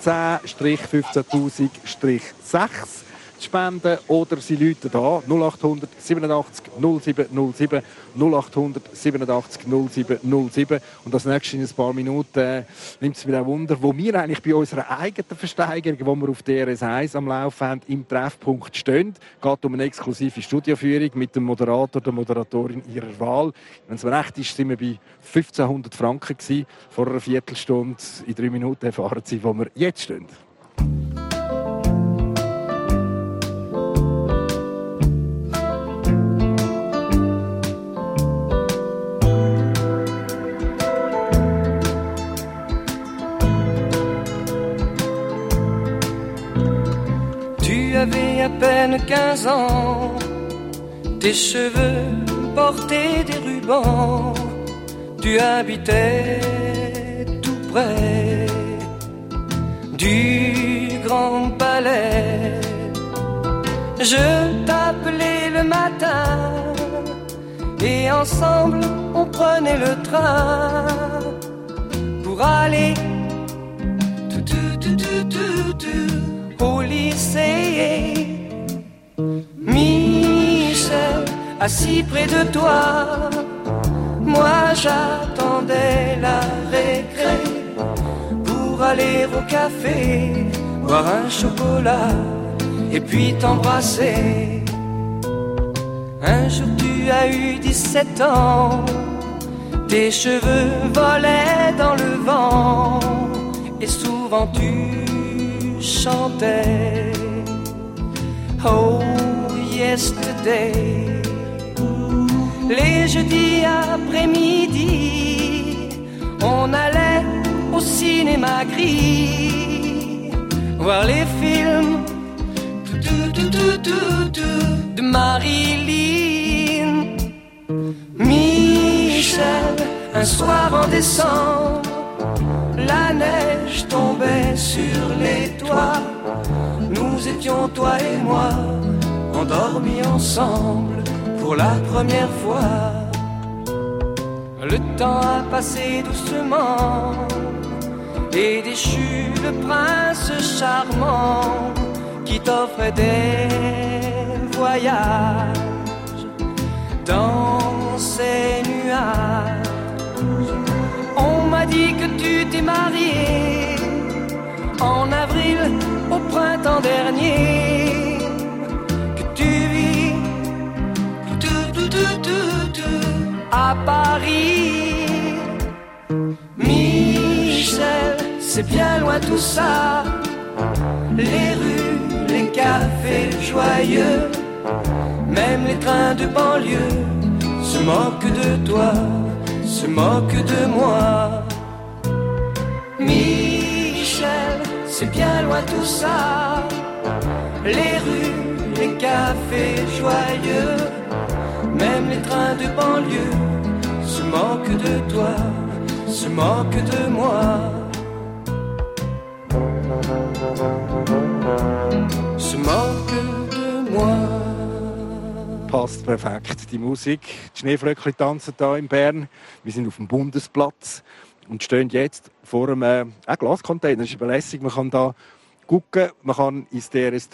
10-15000-6 zu spenden. Oder Sie rufen an 0800 87 0707 0800 87 0707. Und das nächste in ein paar Minuten nimmt es wieder ein Wunder, wo wir eigentlich bei unserer eigenen Versteigerung, die wir auf DRS 1 am Laufen haben, im Treffpunkt stehen. Es geht um eine exklusive Studioführung mit dem Moderator, der Moderatorin Ihrer Wahl. Wenn es mir recht ist, sind wir bei 1500 Franken gewesen, vor einer Viertelstunde. In 3 Minuten erfahren Sie, wo wir jetzt stehen. Tu avais à peine 15 ans, tes cheveux portaient des rubans, tu habitais tout près du Grand Palais. Je t'appelais le matin et ensemble on prenait le train pour aller au lycée. Michel, assis près de toi, moi j'attendais la récré pour aller au café, boire un chocolat et puis t'embrasser. Un jour tu as eu 17 ans, tes cheveux volaient dans le vent et souvent tu chantais Oh yesterday. Les jeudis après-midi, on allait au cinéma gris voir les films de Marilyn. Michel, un soir en décembre, la neige tombait sur les toits. Nous étions, toi et moi, endormis ensemble pour la première fois. Le temps a passé doucement et déchu le prince charmant qui t'offrait des voyages dans ces nuages. On m'a dit que tu t'es marié en avril au printemps dernier, que tu vis à Paris. Michel, c'est bien loin tout ça, les rues, les cafés joyeux, même les trains de banlieue se moquent de toi, se moquent de moi. Michel, c'est bien loin tout ça, les rues, les cafés joyeux, même les trains de banlieue se moquent de toi, se moquent de moi. Se moquent de moi. Passt perfekt, die Musik. Die Schneeflöckchen tanzen hier in Bern. Wir sind auf dem Bundesplatz und stehen jetzt vor einem Glascontainer. Das ist überlässig. Man kann da gucken, man kann ins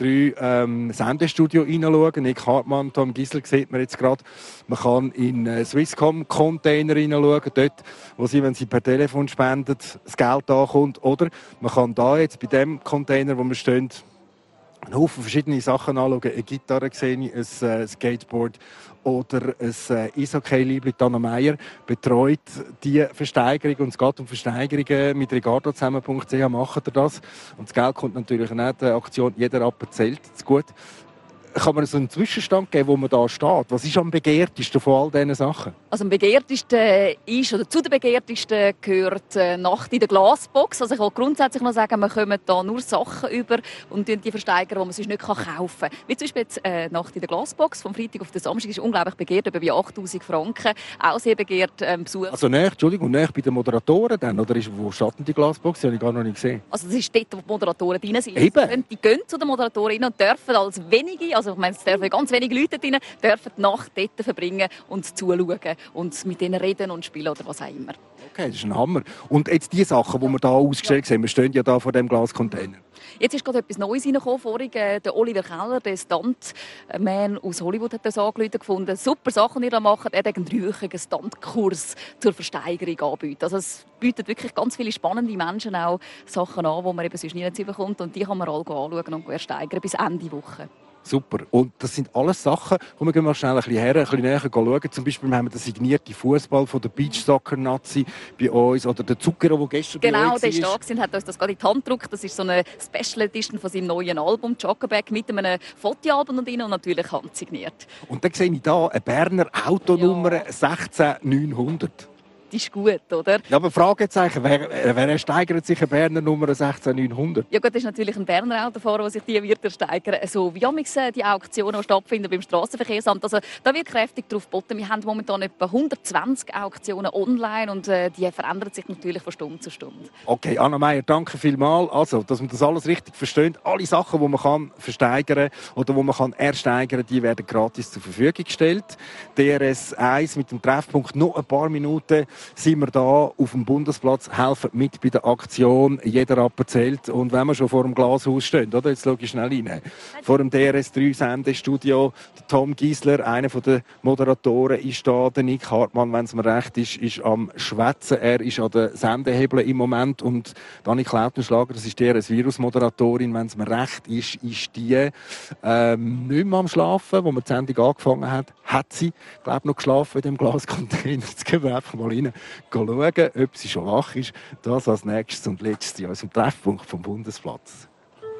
DRS3 Sendestudio hineinschauen. Nick Hartmann, Tom Gisler sieht man jetzt gerade. Man kann in Swisscom-Container hineinschauen, dort, wo sie, wenn sie per Telefon spenden, das Geld ankommt. Oder man kann da jetzt bei dem Container, wo wir stehen, einen Haufen verschiedene Sachen anschauen. Eine Gitarre sehe ich, ein Skateboard oder ein Eishockey-Liebling. Anna Meier betreut die Versteigerung und es geht um Versteigerungen mit ricardo-zusammen.ch machen wir das. Und das Geld kommt natürlich nicht der Aktion «Jeder Rapper zählt» zu gut. Kann man so einen Zwischenstand geben, wo man da steht? Was ist am begehrtesten von all diesen Sachen? Also am begehrtesten ist, oder zu den begehrtesten gehört «Nacht in der Glasbox». Also ich will grundsätzlich noch sagen, wir kommen da nur Sachen über und die versteigern, die man sonst nicht kaufen kann. Wie zum Beispiel jetzt «Nacht in der Glasbox» vom Freitag auf den Samstag ist unglaublich begehrt, über 8'000 Franken. Auch sehr begehrt Besuch. Also näher bei den Moderatoren dann? Oder wo steht denn die Glasbox? Die habe ich gar noch nicht gesehen. Also das ist dort, wo die Moderatoren drin sind. Eben. Die gehen zu den Moderatoren rein und dürfen als wenige, also ich meine, es dürfen ganz wenige Leute drin, dürfen die Nacht dort verbringen und zuschauen und mit ihnen reden und spielen oder was auch immer. Okay, das ist ein Hammer. Und jetzt die Sachen, die wir hier ausgestellt sehen, wir stehen ja hier vor dem Glascontainer. Jetzt ist gerade etwas Neues reingekommen. Vorhin der Oliver Keller, der Stuntman aus Hollywood, hat das angerufen gefunden. Super Sachen, die ihr da macht. Er hat einen 3-wöchigen Stuntkurs zur Versteigerung anbieten. Also es bietet wirklich ganz viele spannende Menschen auch Sachen an, die man eben sonst nie bekommt. Und die kann man alle anschauen und ersteigern bis Ende Woche. Super. Und das sind alles Sachen, wo wir mal schnell ein bisschen näher schauen. Zum Beispiel haben wir den signierten Fußball von der Beachsoccer-Nazi bei uns oder der Zucchero, der gestern bei Genau, euch der ist da und hat uns das gerade in die Hand gedruckt. Das ist so eine Special Edition von seinem neuen Album «Joggerback» mit einem Fotoalbum und natürlich handsigniert. Und dann sehe ich hier eine Berner Autonummer 16900. Das ist gut, oder? Ja, aber Fragezeichen, wer steigert sich eine Berner Nummer 16900? Ja gut, das ist natürlich ein Berner Autofahrer, der sich die wird ersteigern. So wie die Auktionen, die stattfinden beim Strassenverkehrsamt. Also da wird kräftig drauf geboten. Wir haben momentan etwa 120 Auktionen online und die verändern sich natürlich von Stunde zu Stunde. Okay, Anna Meier, danke vielmals. Also, dass man das alles richtig versteht. Alle Sachen, die man kann versteigern oder die man kann ersteigern, die werden gratis zur Verfügung gestellt. DRS1 mit dem Treffpunkt noch ein paar Minuten sind wir da auf dem Bundesplatz, helfen mit bei der Aktion «Jeder Rapper zählt». Und wenn wir schon vor dem Glashaus stehen, oder? Jetzt schaue ich schnell rein. Vor dem DRS3-Sendestudio, der Tom Gisler, einer der Moderatoren, ist da. Der Nick Hartmann, wenn es mir recht ist am Schwätzen. Er ist an den Sendehebeln im Moment. Und Dani Klautenschlager, das ist DRS-Virus-Moderatorin, wenn es mir recht ist die nicht mehr am Schlafen. Wo man die Sendung angefangen hat sie, glaube ich, noch geschlafen in dem Glascontainer. Jetzt gehen wir einfach mal rein. Schauen, ob sie schon wach ist. Das als nächstes und letztes in unserem Treffpunkt vom Bundesplatz.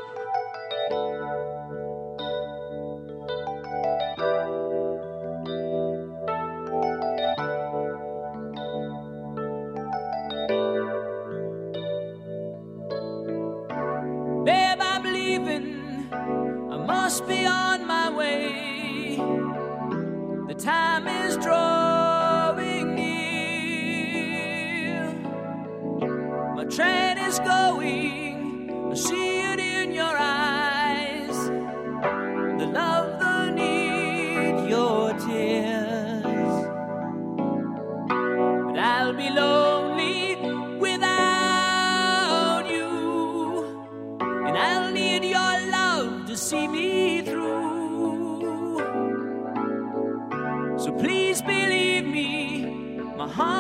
Babe, I'm leaving. I must be on my way. The time is drawing near. My train is going. I see it in your eyes. The love, the need, your tears. But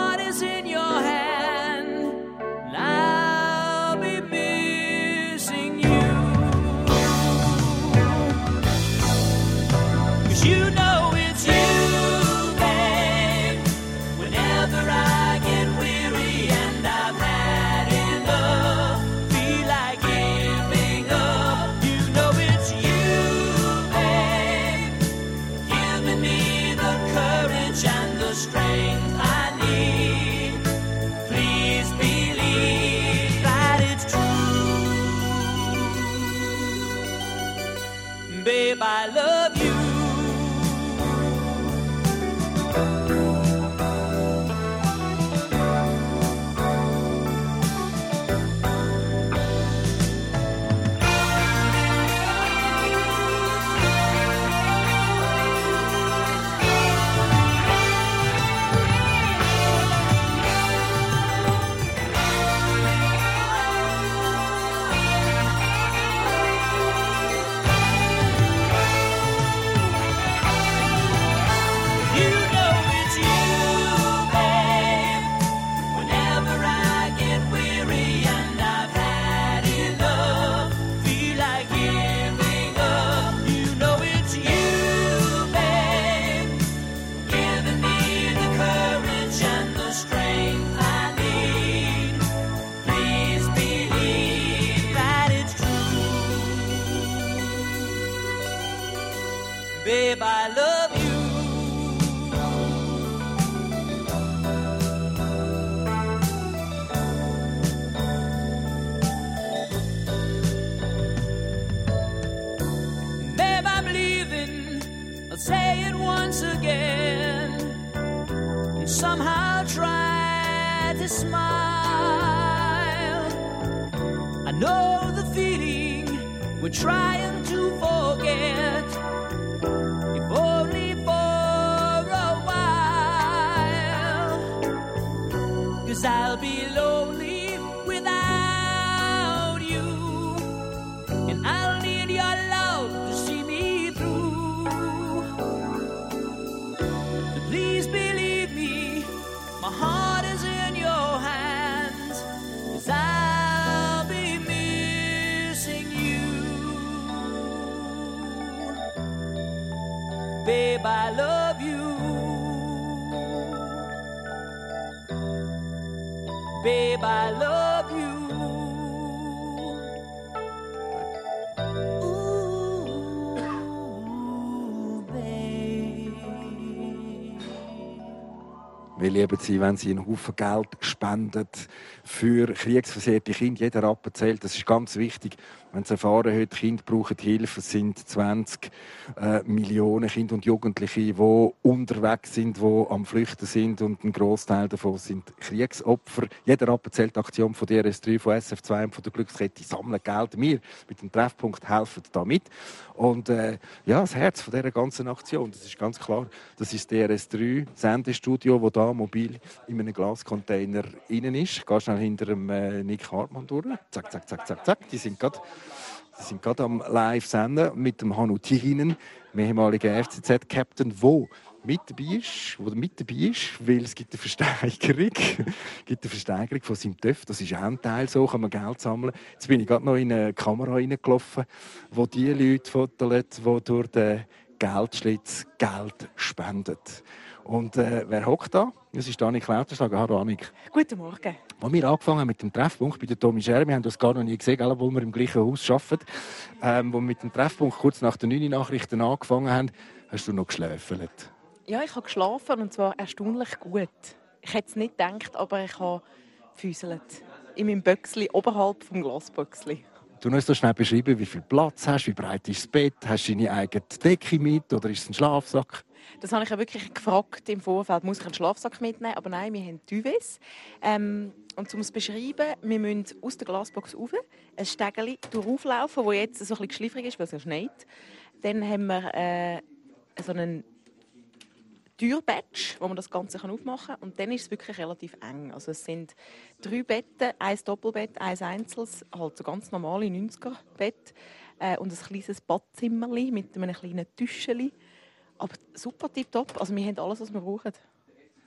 heart is in your hand, and I'll be missing you. 'Cause you know it's you, babe. Whenever I get weary and I've had enough, feel like giving up, you know it's you, babe, giving me the courage and the strength I need. Please believe that it's true, babe, I love you. You know it's you, babe. Whenever I get weary and I've had enough, feel like giving up, you know it's you, babe, giving me the courage and the strength I need. Please believe that it's true, babe, I love you. Babe, I'm leaving. I'll say it once again. And somehow try to smile. I know the feeling we're trying to forget. If only for a while. 'Cause I'll be lonely without you. And I'll need your love to see me through. So please believe me, my heart is in your hands. 'Cause I'll be missing you. Babe, I love you. Babe, I love you. Wir lieben sie, wenn sie einen Haufen Geld spenden für kriegsversehrte Kinder. Jeder Rappen zählt. Das ist ganz wichtig. Wenn Sie erfahren, heute Kinder brauchen Hilfe, es sind 20 Millionen Kinder und Jugendliche, die unterwegs sind, die am Flüchten sind. Und ein Grossteil davon sind Kriegsopfer. Jeder Rappen zählt. Die Aktion von DRS3, von SF2 und von der Glückskette sammeln Geld. Wir mit dem Treffpunkt helfen da mit. Und ja, das Herz von dieser ganzen Aktion, das ist ganz klar, das ist das DRS3 Sendestudio, das da mobil in einem Glascontainer innen ist. Ich gehe schnell hinter dem Nick Hartmann durch. Zack, zack, zack, zack, zack. Die sind gerade am Live-Senden mit dem Hannu Tihinen, dem ehemaligen FCZ-Captain, der mit dabei ist, weil es gibt eine Versteigerung. Von seinem TÜV. Das ist auch ein Teil, so kann man Geld sammeln. Jetzt bin ich gerade noch in eine Kamera reingelaufen, wo die Leute fotografieren, die durch den Geldschlitz Geld spenden. Und wer hockt da? Das ist Annik Lauterschlager. Hallo Annik. Guten Morgen. Als wir angefangen haben mit dem Treffpunkt bei der Tommy Scher, wir haben das gar noch nie gesehen, obwohl wir im gleichen Haus arbeiten, wo wir mit dem Treffpunkt kurz nach den 9 Nachrichten angefangen haben, hast du noch geschläfelt. Ja, ich habe geschlafen und zwar erstaunlich gut. Ich hätte es nicht gedacht, aber ich habe gefüßelt. In meinem Böckli, oberhalb vom Glasböckli. Du musst schnell beschreiben, wie viel Platz hast, wie breit ist das Bett, hast du deine eigene Decke mit oder ist es ein Schlafsack? Das habe ich ja wirklich gefragt im Vorfeld, muss ich einen Schlafsack mitnehmen? Aber nein, wir haben Duvets. Und um es zu beschreiben, wir müssen aus der Glasbox rauf, ein Stegeli durchlaufen, das jetzt so ein bisschen geschliffrig ist, weil es ja schneit. Dann haben wir so einen Türbadge, wo man das Ganze aufmachen kann. Und dann ist es wirklich relativ eng. Also es sind 3 Betten, 1 Doppelbett, 1 Einzels, halt so ganz normale 90er-Bett und ein kleines Badzimmerli mit einem kleinen Tischchen. Aber super tipptopp. Also wir haben alles, was wir brauchen.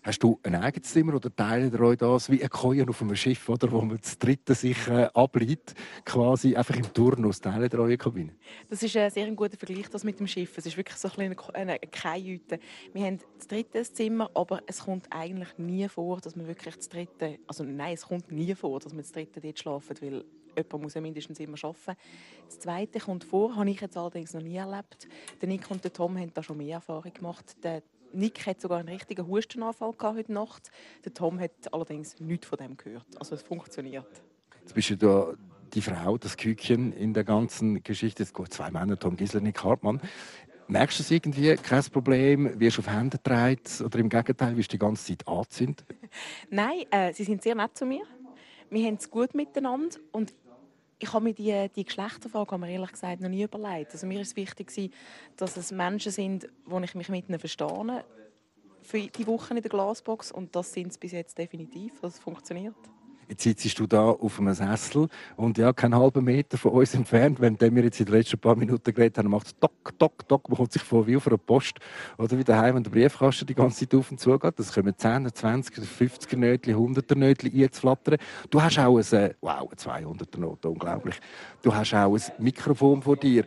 Hast du ein eigenes Zimmer oder teilt ihr euch das wie ein Kojen auf einem Schiff, oder, wo man das dritte sich ableitet, quasi einfach im Turnus? Teilt ihr euch eine Kabine? Das ist ein sehr guter Vergleich das mit dem Schiff. Es ist wirklich so eine Kajüte. Wir haben das dritte Zimmer, aber es kommt eigentlich nie vor, dass man wirklich das dritte, also nein, es kommt nie vor, dass man das dritte dort schlafen, weil jemand muss ja mindestens immer arbeiten. Das zweite kommt vor, habe ich jetzt allerdings noch nie erlebt. Der Nick und der Tom haben da schon mehr Erfahrung gemacht. Der Nick hat sogar einen richtigen Hustenanfall heute Nacht. Der Tom hat allerdings nichts von dem gehört. Also es funktioniert. Jetzt bist du da die Frau, das Kükchen in der ganzen Geschichte. Es gibt 2 Männer, Tom Gisler, Nick Hartmann. Merkst du es irgendwie? Kein Problem? Wirst du auf Hände getragen? Oder im Gegenteil, wirst du die ganze Zeit angezündet? Nein, sie sind sehr nett zu mir. Wir haben es gut miteinander. Und ich habe mir die Geschlechterfrage mir ehrlich gesagt noch nie überlegt. Also mir ist es wichtig, dass es Menschen sind, wo ich mich mit ihnen verstehe für die Woche in der Glasbox. Und das sind es bis jetzt definitiv. Das funktioniert. Jetzt sitzt du da auf einem Sessel und ja, keinen halben Meter von uns entfernt, wenn wir jetzt in den letzten paar Minuten geredet haben, macht es tock, tock, tock, man kommt sich vor wie auf einer Post oder wie daheim, wenn der Briefkasten die ganze Zeit auf und zu geht. Das kommen 10er, 20er, 50er Nötchen, 100er Nötchen einzuflattern. Du hast auch ein 200er Note, unglaublich. Du hast auch ein Mikrofon vor dir.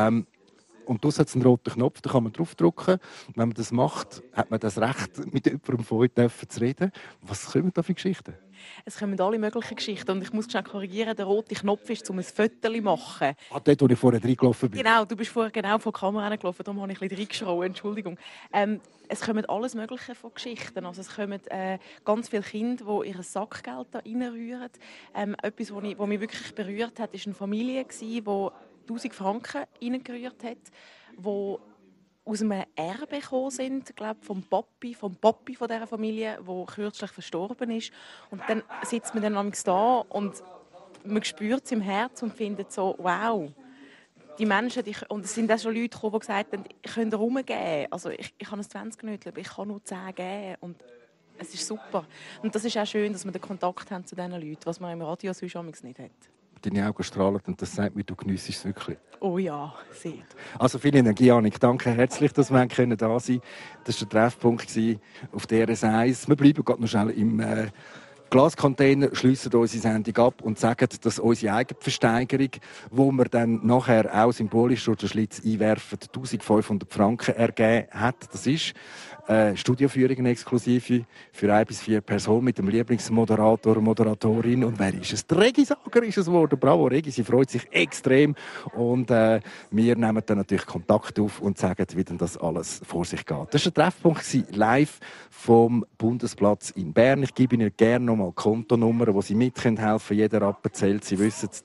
Und du hast einen roten Knopf, da kann man draufdrücken. Wenn man das macht, hat man das Recht, mit jemandem von euch zu reden. Was kommen da für Geschichten? Es kommen alle möglichen Geschichten. Und ich muss schnell korrigieren, der rote Knopf ist, um ein Foto zu machen. Ah, dort, wo ich vorher reingelaufen bin. Genau, du bist vorher genau vor der Kamera reingelaufen, darum habe ich ein bisschen reingeschrien, Entschuldigung. Es kommen alles Mögliche von Geschichten. Also es kommen ganz viele Kinder, die ihr Sackgeld da reinrühren. Etwas, was mich wirklich berührt hat, war eine Familie, die 1000 Franken reingerührt hat, die aus einem Erbe gekommen sind, glaube vom Papi von dieser Familie, der kürzlich verstorben ist. Und dann sitzt man dann manchmal da und man spürt es im Herz und findet so, wow, die Menschen, und es sind auch schon Leute gekommen, die gesagt haben, ich könnte rumgeben. Also ich habe ein 20 Minuten, aber ich kann nur 10 geben. Und es ist super. Und das ist auch schön, dass wir den Kontakt haben zu diesen Leuten, was man im Radio sonst nicht hat. Deine Augen strahlen und das sagt mir, du geniessest es wirklich. Oh ja, sehr. Also viel Energie, Annik. Danke herzlich, dass wir da sein können. Das war der Treffpunkt auf DRS1. Wir bleiben gerade noch schnell im Glascontainer, schliessen unsere Sendung ab und sagen, dass unsere eigene Versteigerung, wo wir dann nachher auch symbolisch durch den Schlitz einwerfen, 1500 Franken ergeben hat. Das ist Studioführungen exklusive für 1 bis 4 Personen mit dem Lieblingsmoderator, Moderatorin. Und wer ist es? Der Regi Sager ist es geworden. Bravo, Regi, sie freut sich extrem. Und wir nehmen dann natürlich Kontakt auf und sagen, wie denn das alles vor sich geht. Das war der Treffpunkt live vom Bundesplatz in Bern. Ich gebe Ihnen gerne noch mal Kontonummern, wo Sie mit helfen können. Jeder Rappen zählt. Sie wissen es,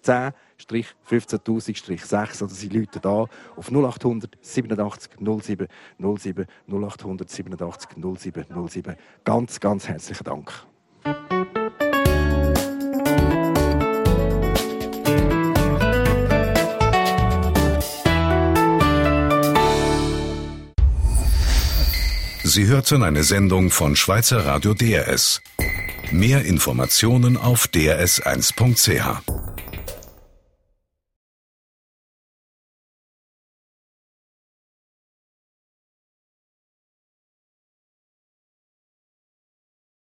10-15'000-6 oder Sie rufen da auf 0800 87 07 07 0800 87 07 07. Ganz, ganz herzlichen Dank. Sie hörten eine Sendung von Schweizer Radio DRS. Mehr Informationen auf drs1.ch.